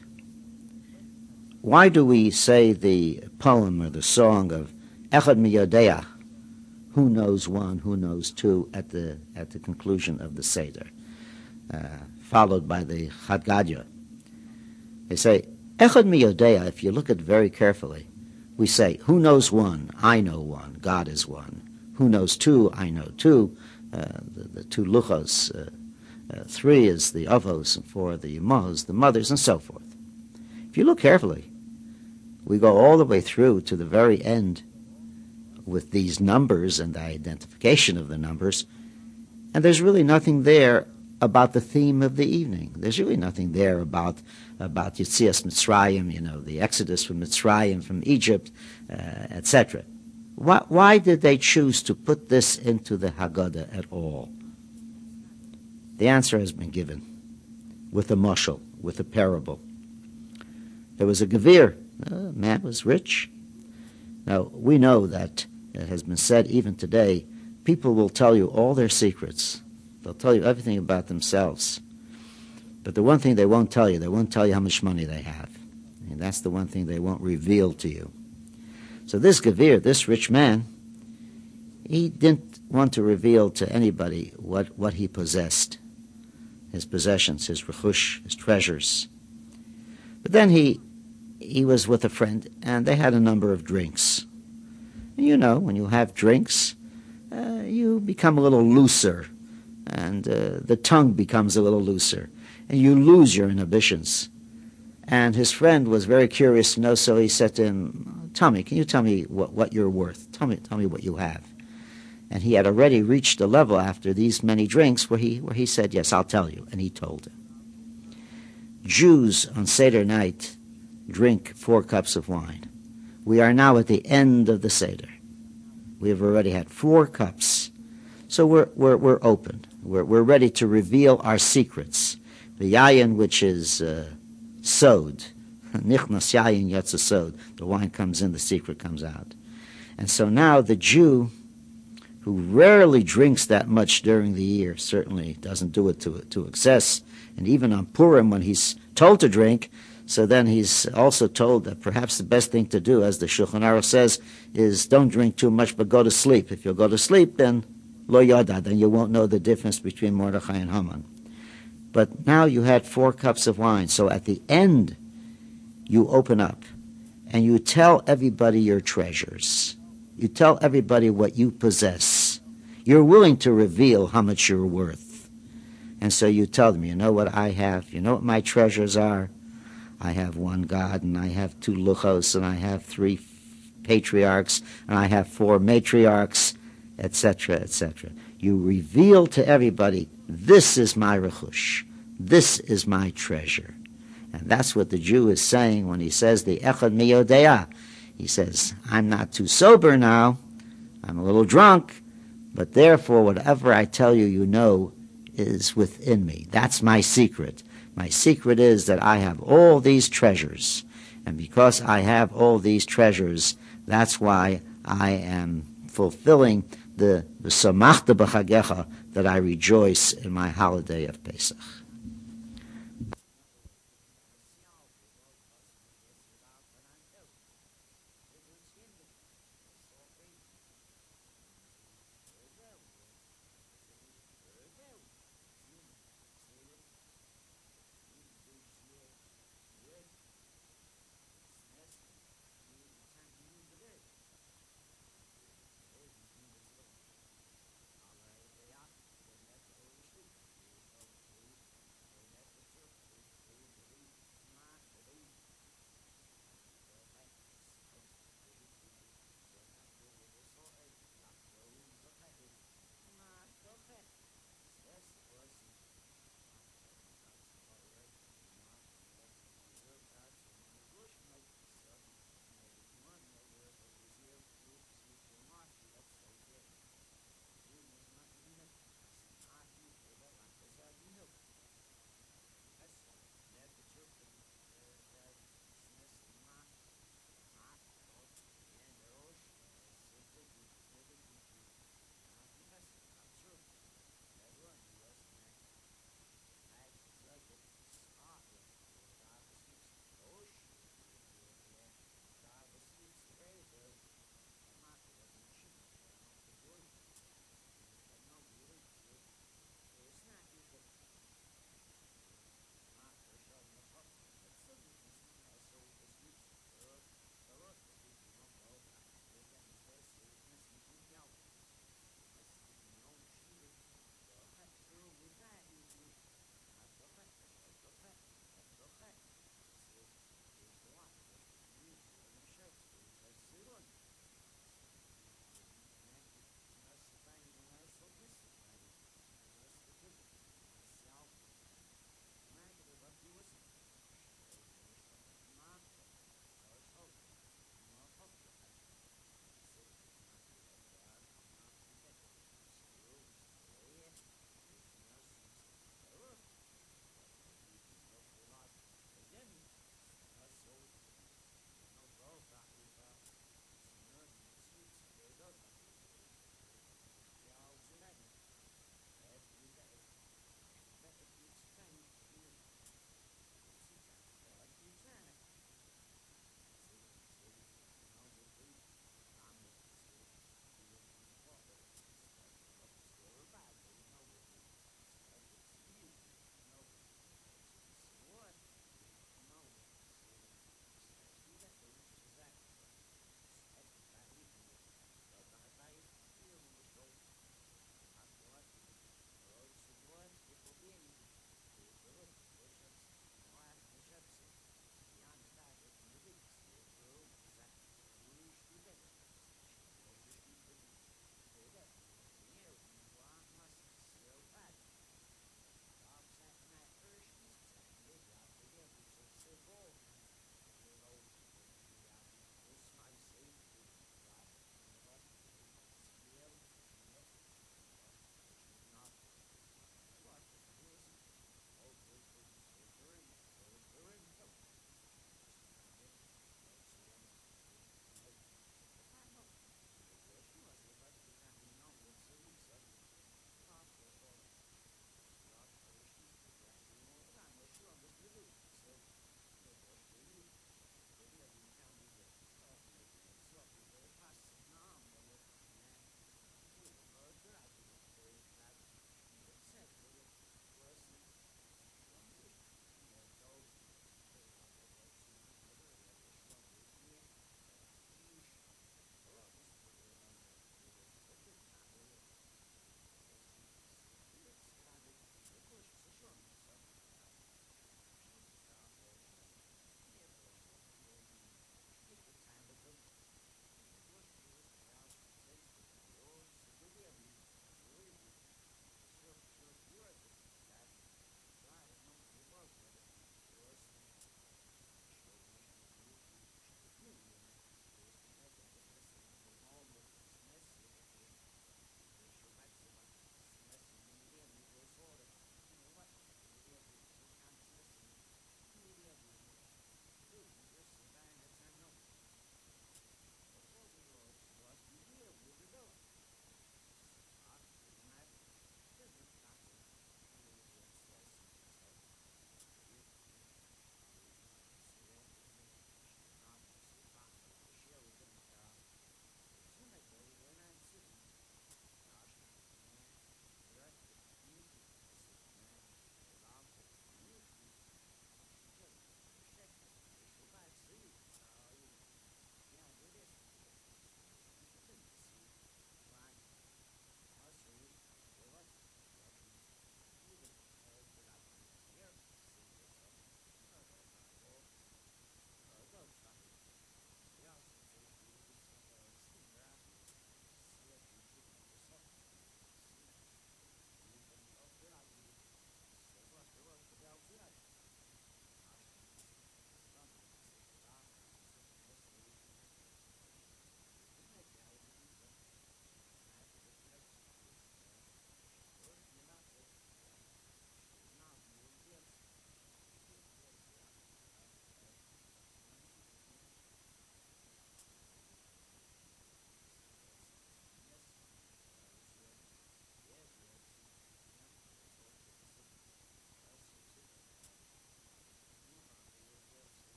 why do we say the poem or the song of Echad Miyodeach, who knows one, who knows two, at the at the conclusion of the Seder, uh, followed by the Chad Gadya? They say, Echad Miyodeach, if you look at it very carefully, we say, who knows one? I know one. God is one. Who knows two? I know two. Uh, the, the two luchos, uh, uh, three is the avos, and four are the imahos, the mothers, and so forth. If you look carefully, we go all the way through to the very end with these numbers and the identification of the numbers, and there's really nothing there about the theme of the evening. There's really nothing there about about Yetzias Mitzrayim, you know, the exodus from Mitzrayim, from Egypt, uh, et cetera. Why, why did they choose to put this into the Haggadah at all? The answer has been given with a mashal, with a parable. There was a gevir. A man was rich. Now, we know that it has been said even today, people will tell you all their secrets. They'll tell you everything about themselves. But the one thing they won't tell you, they won't tell you how much money they have. And that's the one thing they won't reveal to you. So this gevir, this rich man, he didn't want to reveal to anybody what, what he possessed, his possessions, his rechush, his treasures. But then he he was with a friend, and they had a number of drinks. And you know, when you have drinks, uh, you become a little looser, and uh, the tongue becomes a little looser, and you lose your inhibitions. And his friend was very curious to know, so he said to him, "Tell me, can you tell me what, what you're worth? Tell me, tell me what you have." And he had already reached a level after these many drinks where he where he said, "Yes, I'll tell you." And he told him. Jews on Seder night drink four cups of wine. We are now at the end of the Seder. We have already had four cups. So we're we're we're open. We're we're ready to reveal our secrets. The yayin, which is uh, sod, nichnas yayin yetza sod. The wine comes in, the secret comes out. And so now the Jew, who rarely drinks that much during the year, certainly doesn't do it to to excess, and even on Purim when he's told to drink, So then he's also told that perhaps the best thing to do, as the Shulchan Aruch says, is don't drink too much, but go to sleep. If you'll go to sleep, then lo yada, then you won't know the difference between Mordechai and Haman. But now you had four cups of wine, so at the end, you open up, and you tell everybody your treasures. You tell everybody what you possess. You're willing to reveal how much you're worth. And so you tell them, you know what I have, you know what my treasures are? I have one God, and I have two luchos, and I have three patriarchs, and I have four matriarchs, et cetera, et cetera. You reveal to everybody, this is my rechush, this is my treasure. And that's what the Jew is saying when he says the echad miyodea. He says, I'm not too sober now, I'm a little drunk, but therefore whatever I tell you, you know, is within me. That's my secret. My secret is that I have all these treasures. And because I have all these treasures, that's why I am fulfilling the, the samachta b'chagecha, that I rejoice in my holiday of Pesach.